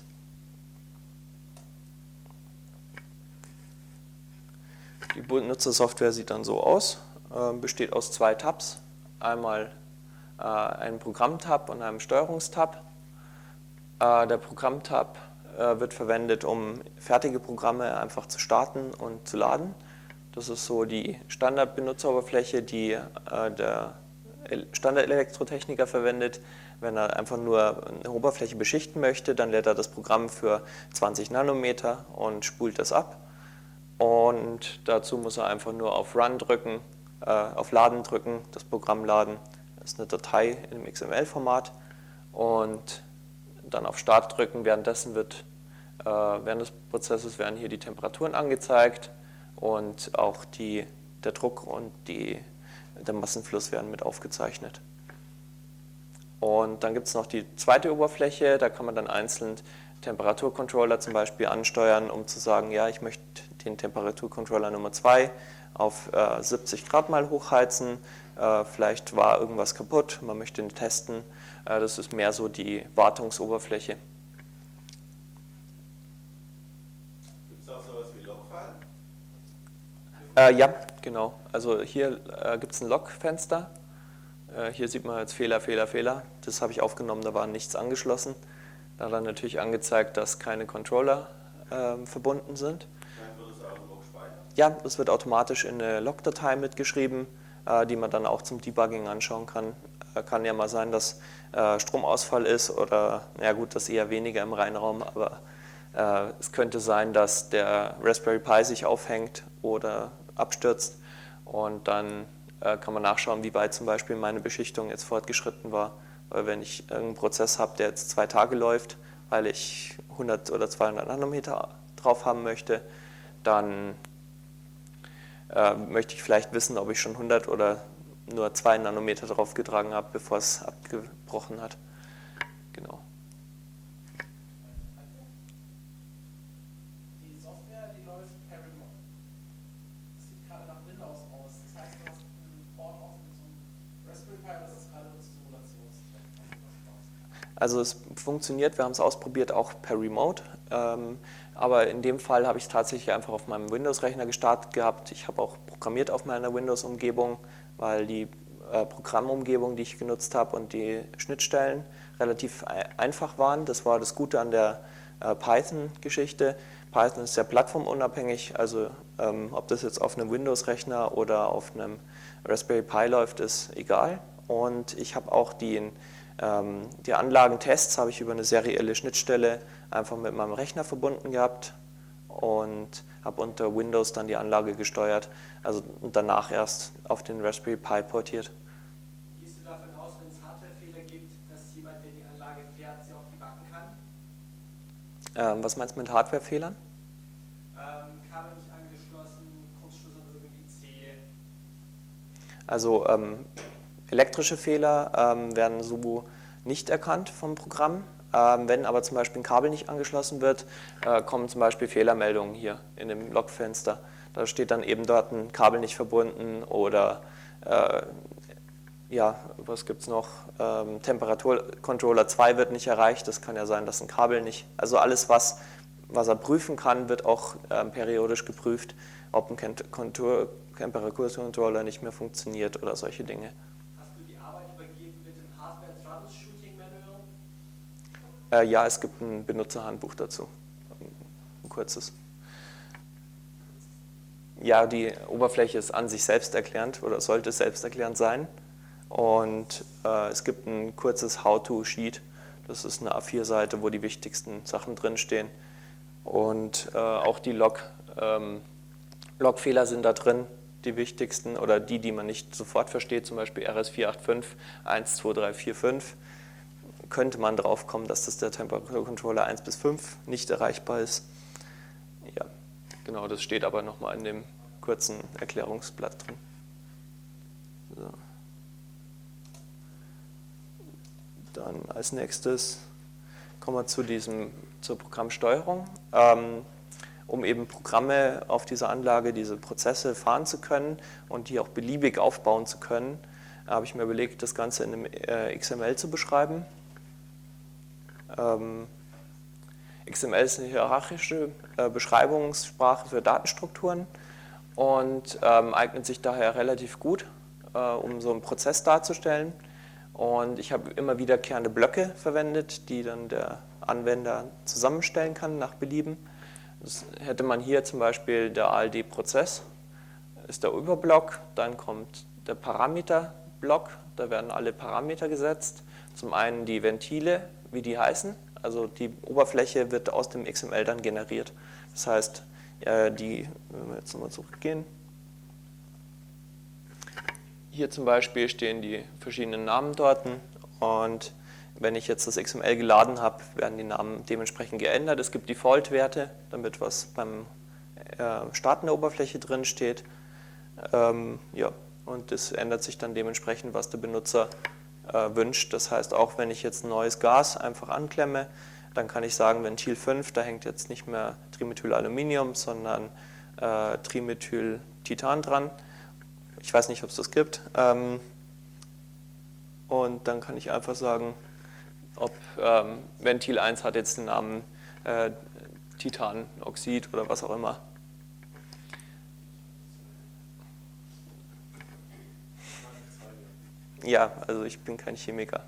S1: Die Benutzersoftware sieht dann so aus, äh, besteht aus zwei Tabs, einmal äh, einem Programmtab und einem Steuerungstab. Äh, der Programmtab äh, wird verwendet, um fertige Programme einfach zu starten und zu laden. Das ist so die Standard-Benutzeroberfläche, die äh, der Standard-Elektrotechniker verwendet. Wenn er einfach nur eine Oberfläche beschichten möchte, dann lädt er das Programm für zwanzig Nanometer und spult das ab. Und dazu muss er einfach nur auf Run drücken, äh, auf Laden drücken, das Programm laden. Das ist eine Datei im X M L-Format. Und dann auf Start drücken. Währenddessen wird, äh, während des Prozesses werden hier die Temperaturen angezeigt. Und auch die, der Druck und die, der Massenfluss werden mit aufgezeichnet. Und dann gibt es noch die zweite Oberfläche, da kann man dann einzeln Temperaturcontroller zum Beispiel ansteuern, um zu sagen, ja, ich möchte den Temperaturcontroller Nummer zwei auf äh, siebzig Grad mal hochheizen, äh, vielleicht war irgendwas kaputt, man möchte ihn testen. Äh, das ist mehr so die Wartungsoberfläche. Äh, ja, genau. Also hier äh, gibt es ein Log-Fenster. Äh, hier sieht man jetzt Fehler, Fehler, Fehler. Das habe ich aufgenommen, da war nichts angeschlossen. Da dann natürlich angezeigt, dass keine Controller äh, verbunden sind.
S2: Dann wird es auch Log speichern?
S1: Ja, das wird automatisch in eine Log-Datei mitgeschrieben, äh, die man dann auch zum Debugging anschauen kann. Äh, kann ja mal sein, dass äh, Stromausfall ist oder, na gut, das eher weniger im Reinraum, aber äh, es könnte sein, dass der Raspberry Pi sich aufhängt oder abstürzt und dann äh, kann man nachschauen, wie weit zum Beispiel meine Beschichtung jetzt fortgeschritten war. Weil wenn ich irgendeinen Prozess habe, der jetzt zwei Tage läuft, weil ich hundert oder zweihundert Nanometer drauf haben möchte, dann äh, möchte ich vielleicht wissen, ob ich schon hundert oder nur zwei Nanometer drauf getragen habe, bevor es abgebrochen hat. Genau.
S3: Die Software, die läuft per Remote. Das sieht gerade nach Windows aus. Das heißt, du hast einen Port offen zum Raspberry Pi, das ist gerade unsere Simulationszweck.
S1: Also es funktioniert, wir haben es ausprobiert, auch per Remote. Ähm, aber in dem Fall habe ich es tatsächlich einfach auf meinem Windows-Rechner gestartet gehabt. Ich habe auch programmiert auf meiner Windows-Umgebung, weil die äh, Programmumgebung, die ich genutzt habe und die Schnittstellen relativ einfach waren. Das war das Gute an der äh, Python-Geschichte. Python ist sehr plattformunabhängig, also ähm, ob das jetzt auf einem Windows-Rechner oder auf einem Raspberry Pi läuft, ist egal. Und ich habe auch den Ähm, die Anlagentests habe ich über eine serielle Schnittstelle einfach mit meinem Rechner verbunden gehabt und habe unter Windows dann die Anlage gesteuert, also und danach erst auf den Raspberry Pi portiert.
S5: Gehst du davon aus, wenn es Hardwarefehler gibt, dass jemand, der die Anlage fährt, sie auch debuggen kann?
S1: Ähm, was meinst du mit Hardwarefehlern?
S5: Ähm, Kabel nicht angeschlossen, Kurzschluss an irgendwie C.
S1: Also ähm, elektrische Fehler ähm, werden so nicht erkannt vom Programm. Ähm, wenn aber zum Beispiel ein Kabel nicht angeschlossen wird, äh, kommen zum Beispiel Fehlermeldungen hier in dem Logfenster. Da steht dann eben dort ein Kabel nicht verbunden oder äh, ja, was gibt es noch? Ähm, Temperaturcontroller zwei wird nicht erreicht. Das kann ja sein, dass ein Kabel nicht. Also alles, was, was er prüfen kann, wird auch ähm, periodisch geprüft, ob ein Kontur, Temperaturcontroller nicht mehr funktioniert oder solche Dinge.
S5: Hast du die Arbeit übergeben mit dem Hardware Troubleshooting Manual?
S1: Äh, ja, es gibt ein Benutzerhandbuch dazu. Ein kurzes. Ja, die Oberfläche ist an sich selbsterklärend oder sollte selbsterklärend sein. Und äh, es gibt ein kurzes How-to-Sheet. Das ist eine A vier Seite, wo die wichtigsten Sachen drinstehen. Und äh, auch die Log, ähm, Logfehler sind da drin, die wichtigsten oder die, die man nicht sofort versteht, zum Beispiel R S vier acht fünf eins zwei drei vier fünf. Könnte man drauf kommen, dass das der Temperaturcontroller eins bis fünf nicht erreichbar ist. Ja, genau, das steht aber nochmal in dem kurzen Erklärungsblatt drin. So. Dann als nächstes kommen wir zu diesem, zur Programmsteuerung. Ähm, um eben Programme auf dieser Anlage, diese Prozesse fahren zu können und die auch beliebig aufbauen zu können, habe ich mir überlegt, das Ganze in einem äh, X M L zu beschreiben. Ähm, X M L ist eine hierarchische äh, Beschreibungssprache für Datenstrukturen und ähm, eignet sich daher relativ gut, äh, um so einen Prozess darzustellen. Und ich habe immer wiederkehrende Blöcke verwendet, die dann der Anwender zusammenstellen kann nach Belieben. Das hätte man hier zum Beispiel der A L D-Prozess, ist der Überblock, dann kommt der Parameterblock, da werden alle Parameter gesetzt. Zum einen die Ventile, wie die heißen, also die Oberfläche wird aus dem X M L dann generiert. Das heißt, die, wenn wir jetzt nochmal zurückgehen, hier zum Beispiel stehen die verschiedenen Namen dort und wenn ich jetzt das X M L geladen habe, werden die Namen dementsprechend geändert. Es gibt Default-Werte, damit was beim Starten der Oberfläche drin steht. Ähm, ja, und das ändert sich dann dementsprechend, was der Benutzer äh, wünscht. Das heißt, auch wenn ich jetzt ein neues Gas einfach anklemme, dann kann ich sagen, Ventil fünf, da hängt jetzt nicht mehr Trimethylaluminium, sondern äh, Trimethyltitan dran. Ich weiß nicht, ob es das gibt. Ähm, und dann kann ich einfach sagen, ob ähm, Ventil eins hat jetzt den Namen äh, Titanoxid oder was auch immer. Ja, also ich bin kein Chemiker.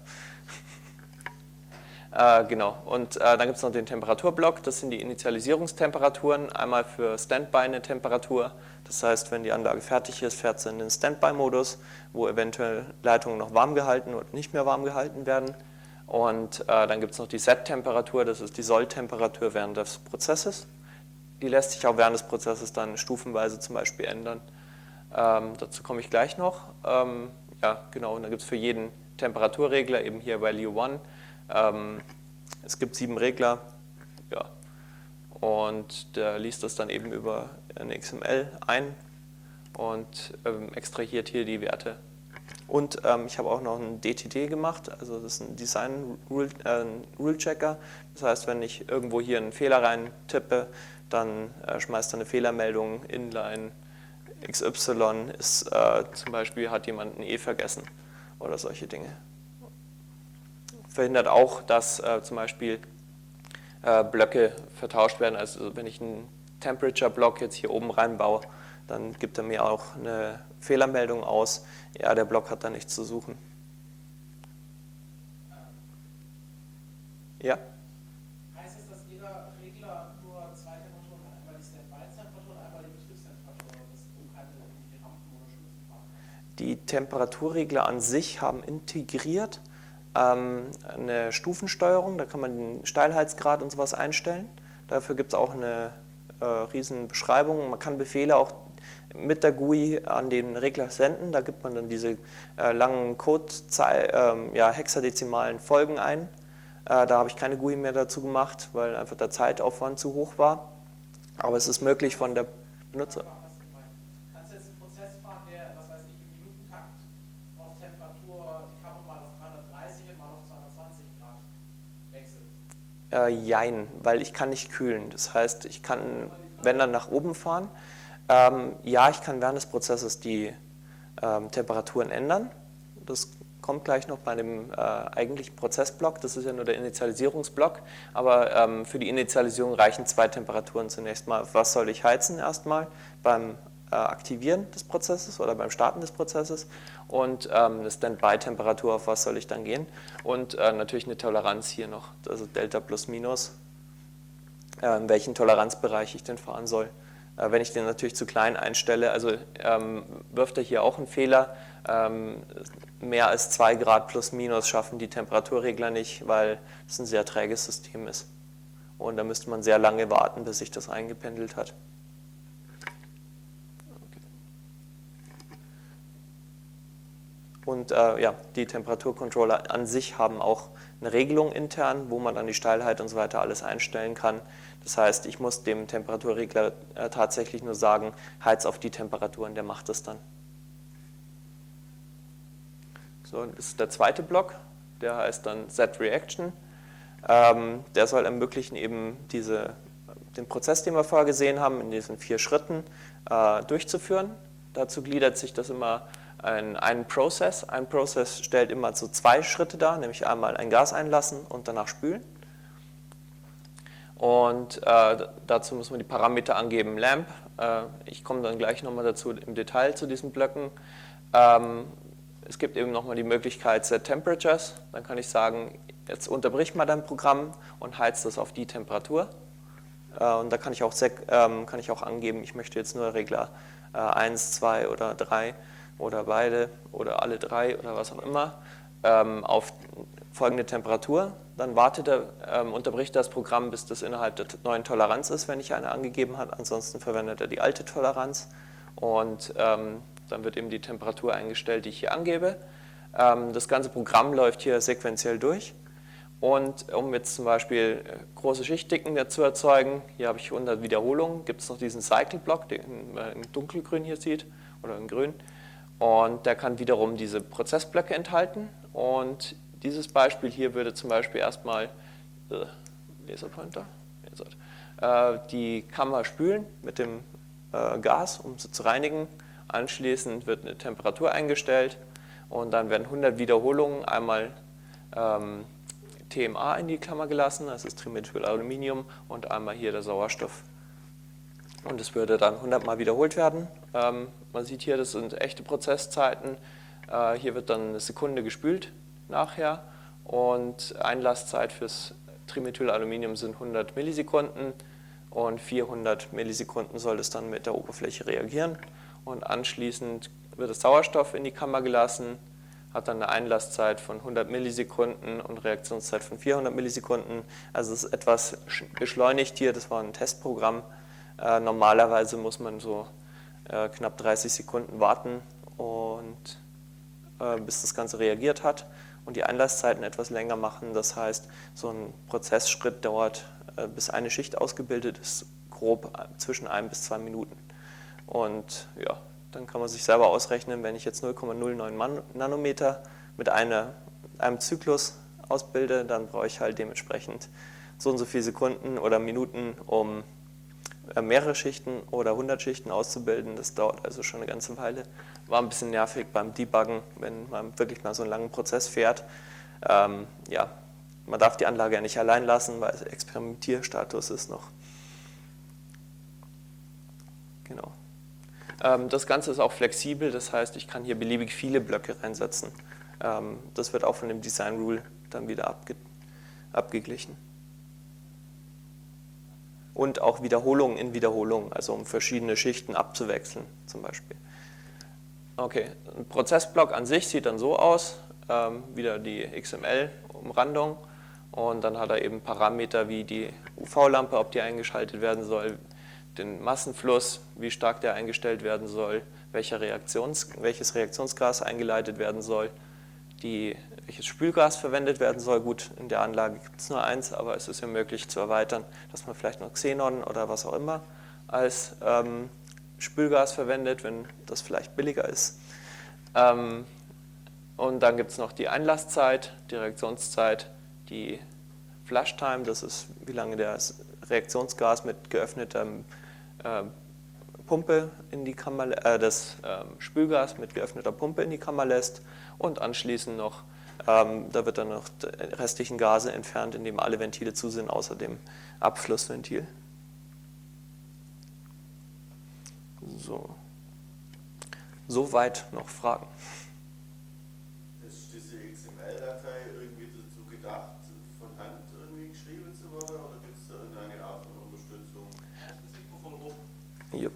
S1: äh, genau, und äh, dann gibt es noch den Temperaturblock, das sind die Initialisierungstemperaturen. Einmal für Standby eine Temperatur, das heißt, wenn die Anlage fertig ist, fährt sie in den Standby-Modus, wo eventuell Leitungen noch warm gehalten oder nicht mehr warm gehalten werden. Und äh, dann gibt es noch die Set-Temperatur, das ist die Soll-Temperatur während des Prozesses. Die lässt sich auch während des Prozesses dann stufenweise zum Beispiel ändern. Ähm, dazu komme ich gleich noch. Ähm, ja, genau, und dann gibt es für jeden Temperaturregler, eben hier Value eins. Ähm, es gibt sieben Regler, ja, und der liest das dann eben über ein X M L ein und ähm, extrahiert hier die Werte. Und ähm, ich habe auch noch einen D T D gemacht, also das ist ein Design Rule, äh, Rule Checker. Das heißt, wenn ich irgendwo hier einen Fehler rein tippe, dann äh, schmeißt er eine Fehlermeldung, Inline X Y ist äh, zum Beispiel, hat jemand ein E vergessen oder solche Dinge. Verhindert auch, dass äh, zum Beispiel äh, Blöcke vertauscht werden. Also wenn ich einen Temperature-Block jetzt hier oben reinbaue, dann gibt er mir auch eine Fehlermeldung aus. Ja, der Block hat da nichts zu suchen. Ja?
S3: Heißt es, dass jeder Regler nur zwei Temperaturen hat? Einmal die Standby-Temperatur und einmal die Betriebstemperatur, dass du keine Rampen oder Stufen fahren kannst?
S1: Die Temperaturregler an sich haben integriert ähm, eine Stufensteuerung, da kann man den Steilheitsgrad und sowas einstellen. Dafür gibt es auch eine äh, riesen Beschreibung. Man kann Befehle auch mit der G U I an den Regler senden. Da gibt man dann diese äh, langen Code, ähm, ja, hexadezimalen Folgen ein. Äh, da habe ich keine G U I mehr dazu gemacht, weil einfach der Zeitaufwand zu hoch war. Aber es ist möglich von der Benutzer.
S3: Kannst du jetzt einen Prozess fahren, der, was weiß ich, im Minutentakt auf Temperatur, die kann man mal auf dreihundertdreißig und mal auf zweihundertzwanzig Grad wechseln?
S1: Äh, jein, weil ich kann nicht kühlen. Das heißt, ich kann, wenn dann nach oben fahren. Ähm, ja, ich kann während des Prozesses die ähm, Temperaturen ändern. Das kommt gleich noch bei dem äh, eigentlichen Prozessblock. Das ist ja nur der Initialisierungsblock. Aber ähm, für die Initialisierung reichen zwei Temperaturen zunächst mal. Was soll ich heizen erstmal beim äh, Aktivieren des Prozesses oder beim Starten des Prozesses? Und ähm, eine Standby-Temperatur, auf was soll ich dann gehen? Und äh, natürlich eine Toleranz hier noch, also Delta plus minus, äh, in welchen Toleranzbereich ich denn fahren soll. Wenn ich den natürlich zu klein einstelle, also ähm, wirft er hier auch einen Fehler, ähm, mehr als zwei Grad plus minus schaffen die Temperaturregler nicht, weil es ein sehr träges System ist. Und da müsste man sehr lange warten, bis sich das eingependelt hat. Okay. Und äh, ja, die Temperaturcontroller an sich haben auch eine Regelung intern, wo man dann die Steilheit und so weiter alles einstellen kann. Das heißt, ich muss dem Temperaturregler äh, tatsächlich nur sagen, heiz auf die Temperatur und der macht das dann. So, das ist der zweite Block, der heißt dann setReaction. Ähm, der soll ermöglichen, eben diese, den Prozess, den wir vorher gesehen haben, in diesen vier Schritten äh, durchzuführen. Dazu gliedert sich das immer in einen Prozess. Ein Prozess stellt immer so zwei Schritte dar, nämlich einmal ein Gas einlassen und danach spülen. Und äh, dazu muss man die Parameter angeben, Lamp. Äh, ich komme dann gleich nochmal dazu im Detail zu diesen Blöcken. Ähm, es gibt eben nochmal die Möglichkeit Set Temperatures. Dann kann ich sagen, jetzt unterbrich mal dein Programm und heiz das auf die Temperatur. Äh, und da kann ich, auch ähm, kann ich auch angeben, ich möchte jetzt nur Regler äh, eins, zwei oder drei oder beide oder alle drei oder was auch immer ähm, auf folgende Temperatur. Dann wartet er, ähm, unterbricht das Programm, bis das innerhalb der neuen Toleranz ist, wenn ich eine angegeben habe. Ansonsten verwendet er die alte Toleranz und ähm, dann wird eben die Temperatur eingestellt, die ich hier angebe. Ähm, das ganze Programm läuft hier sequenziell durch. Und um jetzt zum Beispiel große Schichtdicken zu erzeugen, hier habe ich hundert Wiederholungen, gibt es noch diesen Cycle-Block, den man in dunkelgrün hier sieht oder in grün. Und der kann wiederum diese Prozessblöcke enthalten. Und dieses Beispiel hier würde zum Beispiel erstmal äh, Laserpointer, äh, die Kammer spülen mit dem äh, Gas, um sie zu reinigen. Anschließend wird eine Temperatur eingestellt und dann werden hundert Wiederholungen einmal ähm, T M A in die Klammer gelassen, das ist Trimethylaluminium, und einmal hier der Sauerstoff. Und es würde dann hundert Mal wiederholt werden. Ähm, man sieht hier, das sind echte Prozesszeiten. Äh, hier wird dann eine Sekunde gespült nachher und Einlasszeit fürs Trimethylaluminium sind hundert Millisekunden und vierhundert Millisekunden soll es dann mit der Oberfläche reagieren. Und anschließend wird das Sauerstoff in die Kammer gelassen, hat dann eine Einlasszeit von hundert Millisekunden und Reaktionszeit von vierhundert Millisekunden. Also es ist etwas beschleunigt hier, das war ein Testprogramm. Äh, normalerweise muss man so äh, knapp dreißig Sekunden warten, und, äh, bis das Ganze reagiert hat und die Einlasszeiten etwas länger machen. Das heißt, so ein Prozessschritt dauert, äh, bis eine Schicht ausgebildet ist, grob zwischen ein bis zwei Minuten. Und ja, dann kann man sich selber ausrechnen, wenn ich jetzt null Komma null neun Nanometer mit einer, einem Zyklus ausbilde, dann brauche ich halt dementsprechend so und so viele Sekunden oder Minuten, um mehrere Schichten oder hundert Schichten auszubilden. Das dauert also schon eine ganze Weile. War ein bisschen nervig beim Debuggen, wenn man wirklich mal so einen langen Prozess fährt. Ähm, ja, man darf die Anlage ja nicht allein lassen, weil es Experimentierstatus ist noch. Genau. Ähm, das Ganze ist auch flexibel, das heißt, ich kann hier beliebig viele Blöcke reinsetzen. Ähm, das wird auch von dem Design Rule dann wieder abge abgeglichen. Und auch Wiederholungen in Wiederholungen, also um verschiedene Schichten abzuwechseln zum Beispiel. Okay, ein Prozessblock an sich sieht dann so aus. ähm, wieder die X M L-Umrandung und dann hat er eben Parameter wie die U V-Lampe, ob die eingeschaltet werden soll, den Massenfluss, wie stark der eingestellt werden soll, welcher Reaktions, welches Reaktionsgas eingeleitet werden soll, die, welches Spülgas verwendet werden soll. Gut, in der Anlage gibt es nur eins, aber es ist ja möglich zu erweitern, dass man vielleicht noch Xenon oder was auch immer als ähm, Spülgas verwendet, wenn das vielleicht billiger ist. Ähm, und dann gibt es noch die Einlasszeit, die Reaktionszeit, die Flush-Time, das ist, wie lange das Reaktionsgas mit geöffneter äh, Pumpe in die Kammer, äh, das äh, Spülgas mit geöffneter Pumpe in die Kammer lässt und anschließend noch, ähm, da wird dann noch die restlichen Gase entfernt, indem alle Ventile zu sind, außer dem Abflussventil. So. Soweit noch Fragen?
S2: Ist diese X M L-Datei irgendwie dazu gedacht, von Hand irgendwie geschrieben zu werden, oder gibt es da irgendeine Art von Unterstützung?
S3: Das Mikrofon hoch.
S1: Jupp.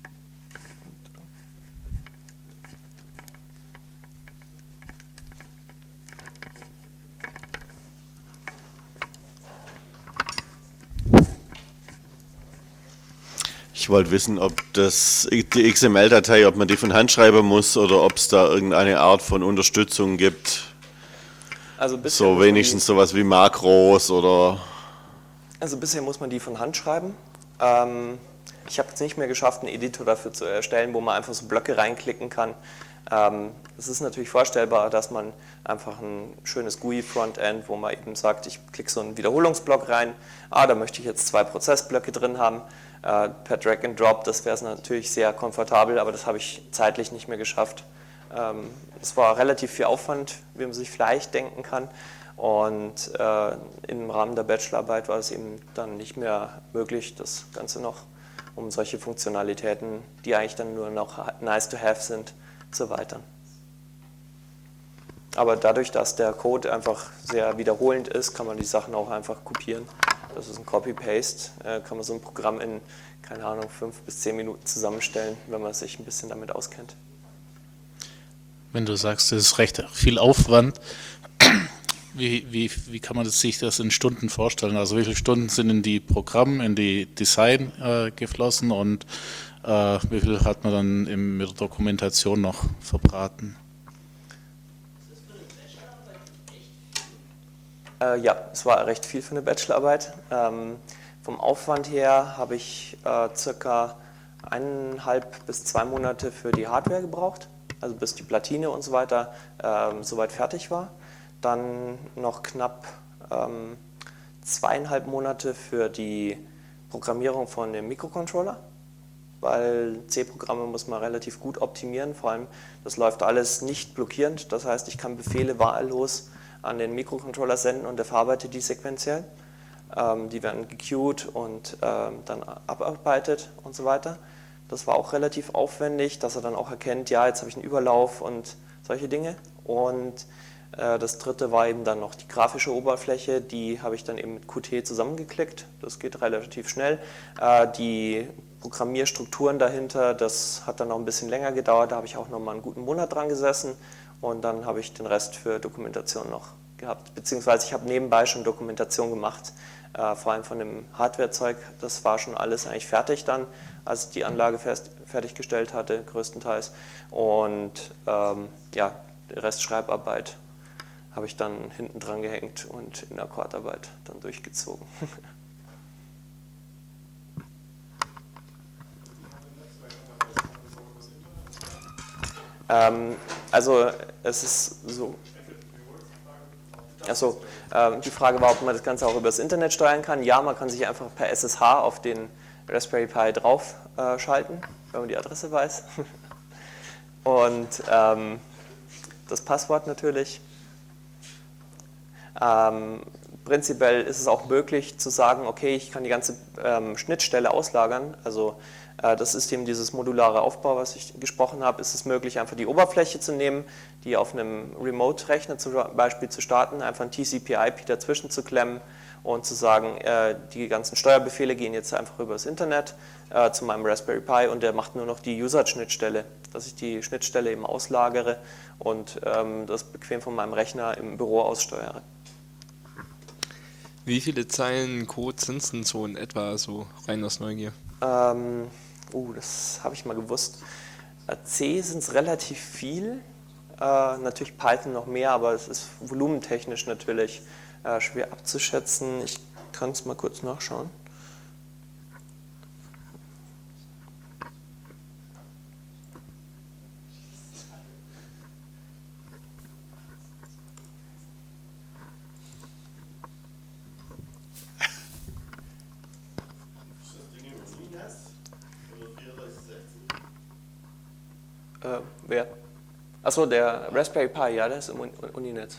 S2: Ich wollte wissen, ob das die X M L-Datei, ob man die von Hand schreiben muss oder ob es da irgendeine Art von Unterstützung gibt.
S1: Also bisher
S2: So
S1: muss man
S2: wenigstens sowas wie Makros oder.
S1: die, also bisher muss man die von Hand schreiben. Ähm, ich habe jetzt nicht mehr geschafft, einen Editor dafür zu erstellen, wo man einfach so Blöcke reinklicken kann. Ähm, es ist natürlich vorstellbar, dass man einfach ein schönes G U I-Frontend, wo man eben sagt, ich klicke so einen Wiederholungsblock rein, ah, da möchte ich jetzt zwei Prozessblöcke drin haben, äh, per Drag and Drop, das wäre natürlich sehr komfortabel, aber das habe ich zeitlich nicht mehr geschafft. Ähm, es war relativ viel Aufwand, wie man sich vielleicht denken kann, und äh, im Rahmen der Bachelorarbeit war es eben dann nicht mehr möglich, das Ganze noch um solche Funktionalitäten, die eigentlich dann nur noch nice to have sind, zu erweitern. Aber dadurch, dass der Code einfach sehr wiederholend ist, kann man die Sachen auch einfach kopieren. Das ist ein Copy-Paste, äh, kann man so ein Programm in, keine Ahnung, fünf bis zehn Minuten zusammenstellen, wenn man sich ein bisschen damit auskennt.
S6: Wenn du sagst, das ist recht viel Aufwand, wie, wie, wie kann man das, sich das in Stunden vorstellen? Also wie viele Stunden sind in die Programme, in die Design äh, geflossen und äh, wie viel hat man dann im, mit der Dokumentation noch verbraten?
S1: Äh, ja, es war recht viel für eine Bachelorarbeit. Ähm, vom Aufwand her habe ich äh, circa eineinhalb bis zwei Monate für die Hardware gebraucht, also bis die Platine und so weiter ähm, soweit fertig war. Dann noch knapp ähm, zweieinhalb Monate für die Programmierung von dem Mikrocontroller, weil C-Programme muss man relativ gut optimieren, vor allem das läuft alles nicht blockierend, das heißt, ich kann Befehle wahllos an den Mikrocontroller senden und der verarbeitet die sequenziell. Ähm, die werden gequeued und ähm, dann abarbeitet und so weiter. Das war auch relativ aufwendig, dass er dann auch erkennt, ja, jetzt habe ich einen Überlauf und solche Dinge. Und äh, das dritte war eben dann noch die grafische Oberfläche, die habe ich dann eben mit Qt zusammengeklickt. Das geht relativ schnell. Äh, die Programmierstrukturen dahinter, das hat dann noch ein bisschen länger gedauert, da habe ich auch noch mal einen guten Monat dran gesessen. Und dann habe ich den Rest für Dokumentation noch gehabt. Beziehungsweise ich habe nebenbei schon Dokumentation gemacht, äh, vor allem von dem Hardware-Zeug. Das war schon alles eigentlich fertig dann, als ich die Anlage fest, fertiggestellt hatte, größtenteils. Und ähm, ja, den Rest Schreibarbeit habe ich dann hinten dran gehängt und in Akkordarbeit dann durchgezogen. ähm, also es ist so. Achso, äh, die Frage war, ob man das Ganze auch über das Internet steuern kann. Ja, man kann sich einfach per S S H auf den Raspberry Pi drauf äh, schalten, wenn man die Adresse weiß. Und ähm, das Passwort natürlich. Ähm, prinzipiell ist es auch möglich zu sagen, okay, ich kann die ganze ähm, Schnittstelle auslagern. Also äh, das ist eben dieses modulare Aufbau, was ich gesprochen habe. Ist es möglich, einfach die Oberfläche zu nehmen, die auf einem Remote-Rechner zum Beispiel zu starten, einfach ein T C P I P dazwischen zu klemmen und zu sagen, äh, die ganzen Steuerbefehle gehen jetzt einfach über das Internet äh, zu meinem Raspberry Pi und der macht nur noch die User-Schnittstelle, dass ich die Schnittstelle eben auslagere und ähm, das bequem von meinem Rechner im Büro aussteuere.
S7: Wie viele Zeilen Code sind es denn so in etwa, so rein aus Neugier?
S1: Ähm, uh, das habe ich mal gewusst. Äh, C sind es relativ viel, äh, natürlich Python noch mehr, aber es ist volumentechnisch natürlich äh, schwer abzuschätzen. Ich kann es mal kurz nachschauen. Äh, wer? Achso, der Raspberry Pi, ja, der ist im Un- Uninetz.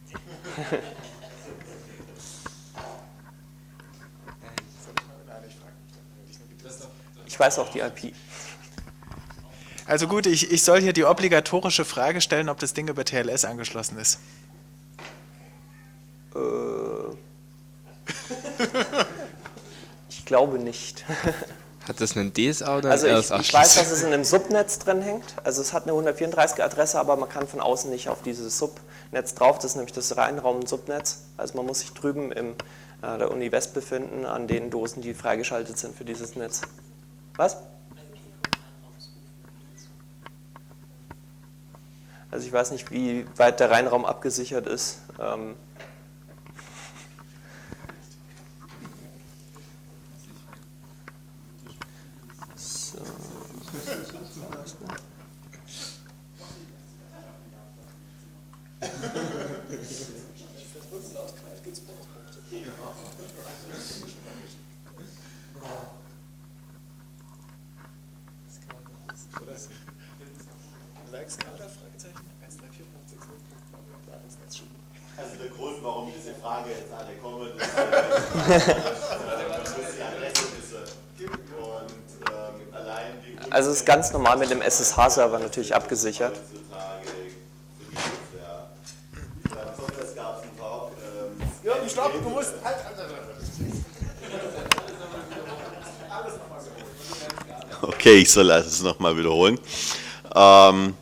S1: Ich weiß auch die I P.
S8: Also gut, ich, ich soll hier die obligatorische Frage stellen, ob das Ding über T L S angeschlossen ist.
S1: Äh, ich glaube nicht.
S7: Hat das einen D S A oder
S1: Also
S7: einen
S1: ich,
S7: R S
S1: ich weiß, dass es in einem Subnetz drin hängt. Also es hat eine hundertvierunddreißiger Adresse, aber man kann von außen nicht auf dieses Subnetz drauf. Das ist nämlich das Reinraum-Subnetz. Also man muss sich drüben in äh, der Uni West befinden, an den Dosen, die freigeschaltet sind für dieses Netz. Was? Also ich weiß nicht, wie weit der Reinraum abgesichert ist. Ähm, so.
S2: Also der Grund, warum diese Frage jetzt alle kommen, ist, äh, man muss die Adresse wissen. Und ähm, allein die
S1: Also es ist ganz normal mit dem S S H-Server natürlich abgesichert.
S2: heutzutage für die ja. Dann kommt das gab es einen Talk. Ähm,
S8: Jürgen, stopp, du musst halt.
S2: Okay, ich soll es nochmal wiederholen. Ähm,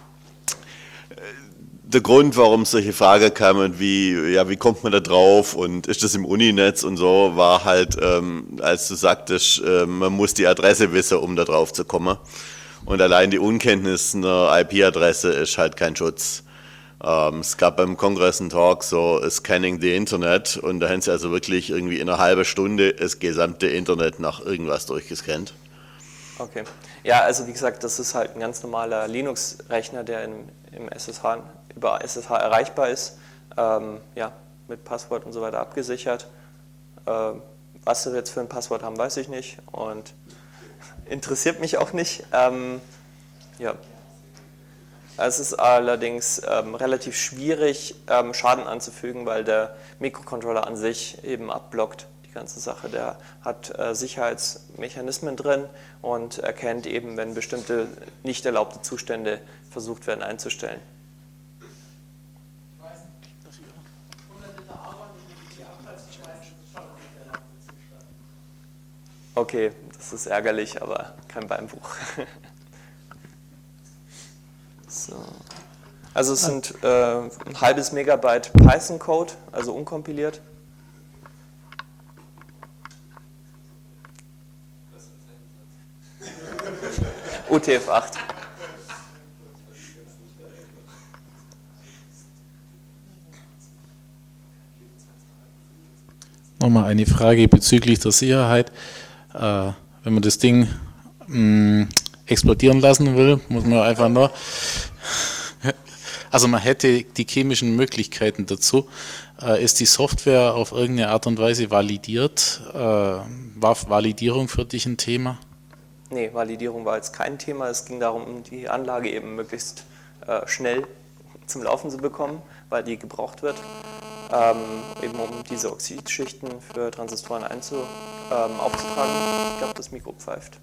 S2: der Grund, warum solche Fragen kamen, wie, ja, wie kommt man da drauf und ist das im Uninetz und so, war halt, ähm, als du sagtest, äh, man muss die Adresse wissen, um da drauf zu kommen. Und allein die Unkenntnis einer I P-Adresse ist halt kein Schutz. Ähm, es gab beim Kongress einen Talk, so Scanning the Internet, und da haben sie also wirklich irgendwie in einer halben Stunde das gesamte Internet nach irgendwas durchgescannt.
S1: Okay. Ja, also wie gesagt, das ist halt ein ganz normaler Linux-Rechner, der im, im S S H, über S S H erreichbar ist, ähm, ja, mit Passwort und so weiter abgesichert. Ähm, was sie jetzt für ein Passwort haben, weiß ich nicht und interessiert mich auch nicht. Ähm, ja. Es ist allerdings ähm, relativ schwierig, ähm, Schaden anzufügen, weil der Mikrocontroller an sich eben abblockt. Ganze Sache. Der hat äh, Sicherheitsmechanismen drin und erkennt eben, wenn bestimmte nicht erlaubte Zustände versucht werden einzustellen.
S3: Ich weiß nicht, hundert Liter Arbeit und die Abfall zu schmeißen, ist schon nicht der erlaubte Zustand.
S1: Okay, das ist ärgerlich, aber kein Beinbruch. So. Also es sind äh, ein halbes Megabyte Python-Code, also unkompiliert. U T F acht.
S6: Nochmal eine Frage bezüglich der Sicherheit. Äh, wenn man das Ding mh, explodieren lassen will, muss man einfach nur, also man hätte die chemischen Möglichkeiten dazu. Äh, ist die Software auf irgendeine Art und Weise validiert? Äh, war Validierung für dich ein Thema?
S1: Nee, Validierung war jetzt kein Thema. Es ging darum, die Anlage eben möglichst äh, schnell zum Laufen zu bekommen, weil die gebraucht wird, ähm, eben um diese Oxidschichten für Transistoren einzu, ähm, aufzutragen. Ich glaube, das Mikro pfeift.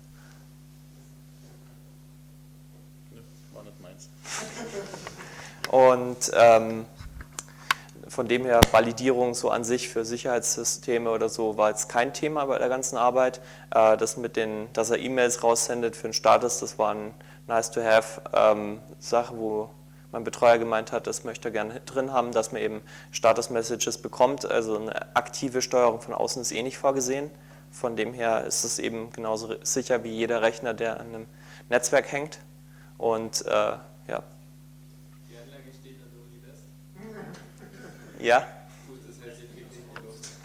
S6: War nicht meins.
S1: Und ähm, von dem her Validierung so an sich für Sicherheitssysteme oder so war jetzt kein Thema bei der ganzen Arbeit. Äh, das mit den, dass er E-Mails raussendet für den Status, das war ein Nice-to-have-Sache, wo mein Betreuer gemeint hat, das möchte er gerne drin haben, dass man eben Status-Messages bekommt. Also eine aktive Steuerung von außen ist eh nicht vorgesehen. Von dem her ist es eben genauso sicher wie jeder Rechner, der an einem Netzwerk hängt. Und äh, ja.
S4: Die Anlage steht an der Uni West.
S1: Ja.
S4: Gut, das heißt, ihr kriegt nicht die Luft.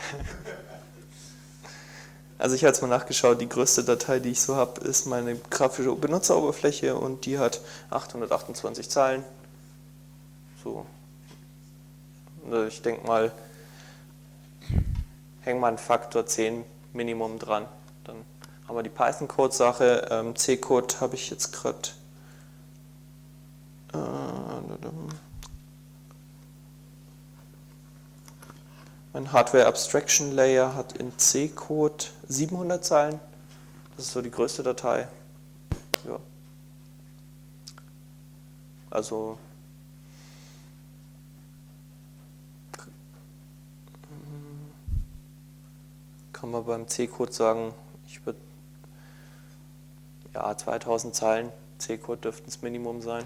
S1: Also ich habe jetzt mal nachgeschaut, die größte Datei, die ich so habe, ist meine grafische Benutzeroberfläche und die hat achthundertachtundzwanzig Zeilen. So. Also ich denke mal, hängen wir einen Faktor zehn Minimum dran. Dann haben wir die Python-Code-Sache. Ähm, C-Code habe ich jetzt gerade. Äh, Mein Hardware Abstraction Layer hat in C-Code siebenhundert Zeilen. Das ist so die größte Datei. Ja. Also kann man beim C-Code sagen, ich würde ja zweitausend Zeilen C-Code dürften das Minimum sein.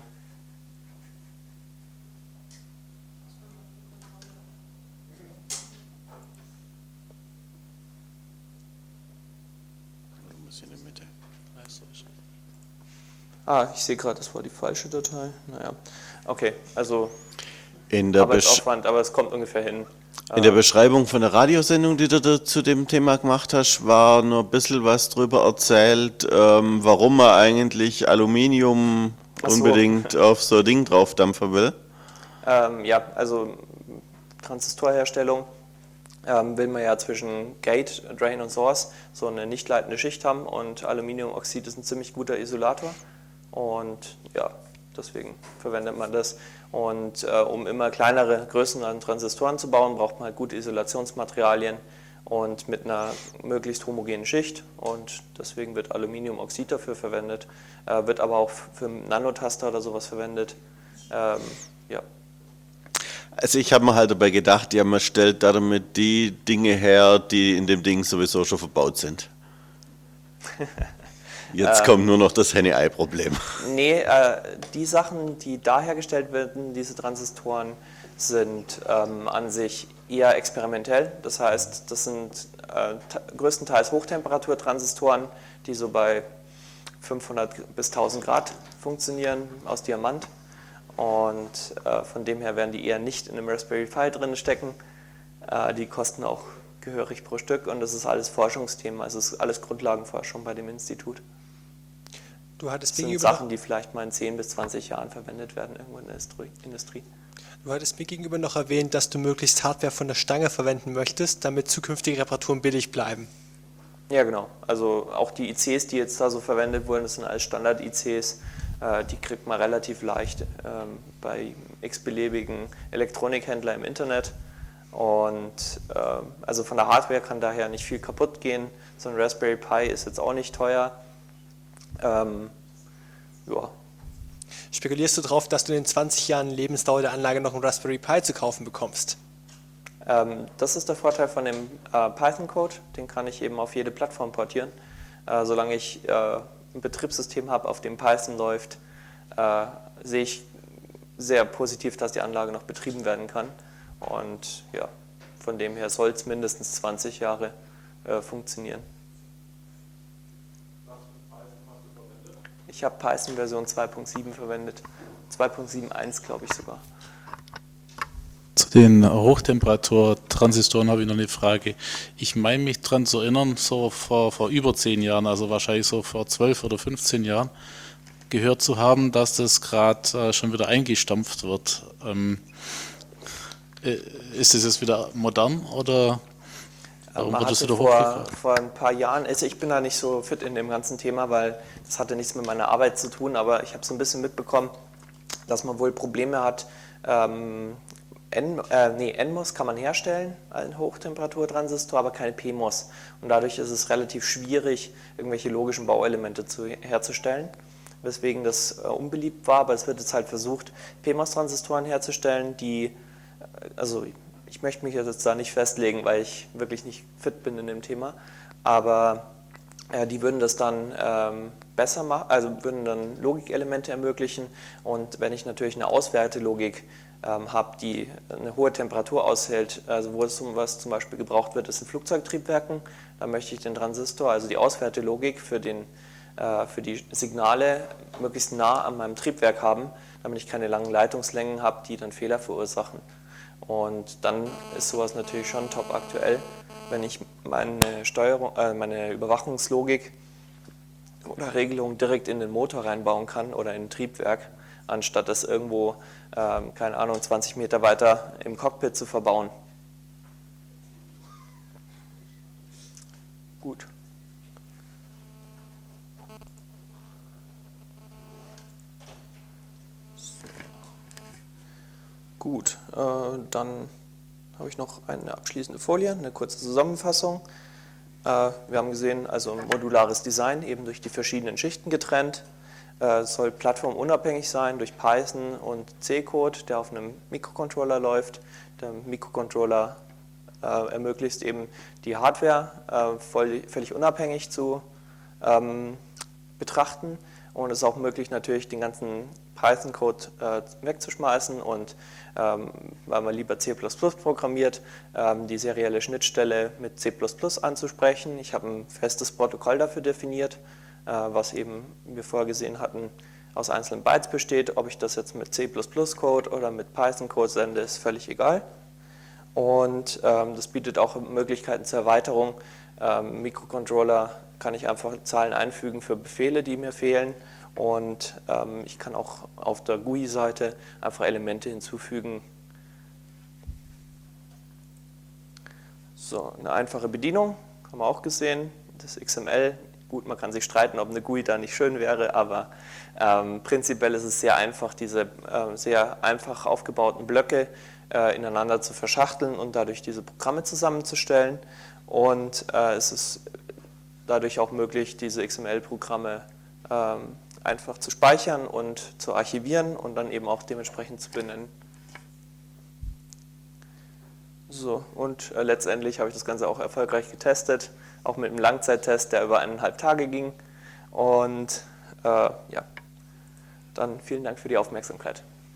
S1: Ah, ich sehe gerade, das war die falsche Datei. Naja, okay, also
S2: In der, Besch
S1: Arbeitsaufwand, aber es kommt ungefähr hin.
S2: in der Beschreibung von der Radiosendung, die du da zu dem Thema gemacht hast, war nur ein bisschen was drüber erzählt, ähm, warum man eigentlich Aluminium
S1: Ach so.
S2: unbedingt auf so ein Ding draufdampfen will.
S1: Ähm, ja, also Transistorherstellung ähm, will man ja zwischen Gate, Drain und Source so eine nicht leitende Schicht haben und Aluminiumoxid ist ein ziemlich guter Isolator und ja, deswegen verwendet man das. Und äh, um immer kleinere Größen an Transistoren zu bauen, braucht man halt gute Isolationsmaterialien und mit einer möglichst homogenen Schicht und deswegen wird Aluminiumoxid dafür verwendet, äh, wird aber auch für Nanotaster oder sowas verwendet. Ähm, ja.
S2: Also ich habe mir halt dabei gedacht, ja, man stellt damit die Dinge her, die in dem Ding sowieso schon verbaut sind. Jetzt kommt nur noch das Henne-Ei-Problem.
S1: Nee, äh, die Sachen, die da hergestellt werden, diese Transistoren, sind ähm, an sich eher experimentell. Das heißt, das sind äh, größtenteils Hochtemperaturtransistoren, die so bei fünfhundert bis tausend Grad funktionieren, aus Diamant. Und äh, von dem her werden die eher nicht in einem Raspberry Pi drin stecken. Äh, die kosten auch gehörig pro Stück und das ist alles Forschungsthema, also es ist alles Grundlagenforschung bei dem Institut.
S9: Du hattest
S1: Das sind
S9: gegenüber
S1: Sachen, die vielleicht mal in zehn bis zwanzig Jahren verwendet werden irgendwo in der Industrie.
S9: Du hattest mir gegenüber noch erwähnt, dass du möglichst Hardware von der Stange verwenden möchtest, damit zukünftige Reparaturen billig bleiben.
S1: Ja, genau. Also auch die I Cs, die jetzt da so verwendet wurden, das sind alles Standard-I Cs. Äh, die kriegt man relativ leicht ähm, bei x-beliebigen Elektronikhändlern im Internet. Und äh, also von der Hardware kann daher nicht viel kaputt gehen. So ein Raspberry Pi ist jetzt auch nicht teuer. Ähm, ja.
S9: Spekulierst du darauf, dass du in den zwanzig Jahren Lebensdauer der Anlage noch einen Raspberry Pi zu kaufen bekommst?
S1: Ähm, das ist der Vorteil von dem äh, Python-Code, den kann ich eben auf jede Plattform portieren. Äh, solange ich äh, ein Betriebssystem habe, auf dem Python läuft, äh, sehe ich sehr positiv, dass die Anlage noch betrieben werden kann. Und ja, von dem her soll es mindestens zwanzig Jahre äh, funktionieren. Ich habe Python Version zwei Punkt sieben verwendet, zwei Punkt sieben Punkt eins glaube ich sogar.
S6: Zu den Hochtemperatur-Transistoren habe ich noch eine Frage. Ich meine mich daran zu erinnern, so vor, vor über zehn Jahren, also wahrscheinlich so vor zwölf oder fünfzehn Jahren, gehört zu haben, dass das gerade äh, schon wieder eingestampft wird. Ähm, äh, ist das jetzt wieder modern oder warum
S1: Man
S6: wird das
S1: hatte
S6: wieder
S1: vor,
S6: hochgefahren?
S1: vor ein paar Jahren, also ich bin da nicht so fit in dem ganzen Thema, weil das hatte nichts mit meiner Arbeit zu tun, aber ich habe so ein bisschen mitbekommen, dass man wohl Probleme hat. Ähm, N, äh, nee, N MOS kann man herstellen, einen Hochtemperaturtransistor, aber keine P MOS. Und dadurch ist es relativ schwierig, irgendwelche logischen Bauelemente zu, herzustellen, weswegen das äh, unbeliebt war. Aber es wird jetzt halt versucht, P MOS-Transistoren herzustellen, die, äh, also ich möchte mich jetzt da nicht festlegen, weil ich wirklich nicht fit bin in dem Thema, aber äh, die würden das dann ähm, besser machen, also würden dann Logikelemente ermöglichen, und wenn ich natürlich eine Auswertelogik ähm, habe, die eine hohe Temperatur aushält, also wo es zum, was zum Beispiel gebraucht wird, ist in Flugzeugtriebwerken, dann möchte ich den Transistor, also die Auswertelogik für, den, äh, für die Signale möglichst nah an meinem Triebwerk haben, damit ich keine langen Leitungslängen habe, die dann Fehler verursachen. Und dann ist sowas natürlich schon top aktuell, wenn ich meine Steuerung, äh, meine Überwachungslogik oder Regelung direkt in den Motor reinbauen kann oder in ein Triebwerk, anstatt das irgendwo, ähm, keine Ahnung, zwanzig Meter weiter im Cockpit zu verbauen. Gut. Gut, äh, dann habe ich noch eine abschließende Folie, eine kurze Zusammenfassung. Äh, wir haben gesehen, also ein modulares Design, eben durch die verschiedenen Schichten getrennt. Äh, es soll plattformunabhängig sein durch Python und C-Code, der auf einem Mikrocontroller läuft. Der Mikrocontroller äh, ermöglicht eben die Hardware äh, voll, völlig unabhängig zu ähm, betrachten, und es ist auch möglich, natürlich den ganzen Python-Code äh, wegzuschmeißen und, ähm, weil man lieber C plus plus programmiert, ähm, die serielle Schnittstelle mit C plus plus anzusprechen. Ich habe ein festes Protokoll dafür definiert, äh, was eben, wie wir vorher gesehen hatten, aus einzelnen Bytes besteht. Ob ich das jetzt mit C plus plus Code oder mit Python-Code sende, ist völlig egal. Und ähm, das bietet auch Möglichkeiten zur Erweiterung. Ähm, Mikrocontroller kann ich einfach Zahlen einfügen für Befehle, die mir fehlen, und ähm, ich kann auch auf der G U I-Seite einfach Elemente hinzufügen. So, eine einfache Bedienung, haben wir auch gesehen, das X M L. Gut, man kann sich streiten, ob eine G U I da nicht schön wäre, aber ähm, prinzipiell ist es sehr einfach, diese äh, sehr einfach aufgebauten Blöcke äh, ineinander zu verschachteln und dadurch diese Programme zusammenzustellen. Und äh, es ist dadurch auch möglich, diese X M L-Programme ähm, einfach zu speichern und zu archivieren und dann eben auch dementsprechend zu benennen. So, und äh, letztendlich habe ich das Ganze auch erfolgreich getestet, auch mit einem Langzeittest, der über eineinhalb Tage ging. Und äh, ja, dann vielen Dank für die Aufmerksamkeit.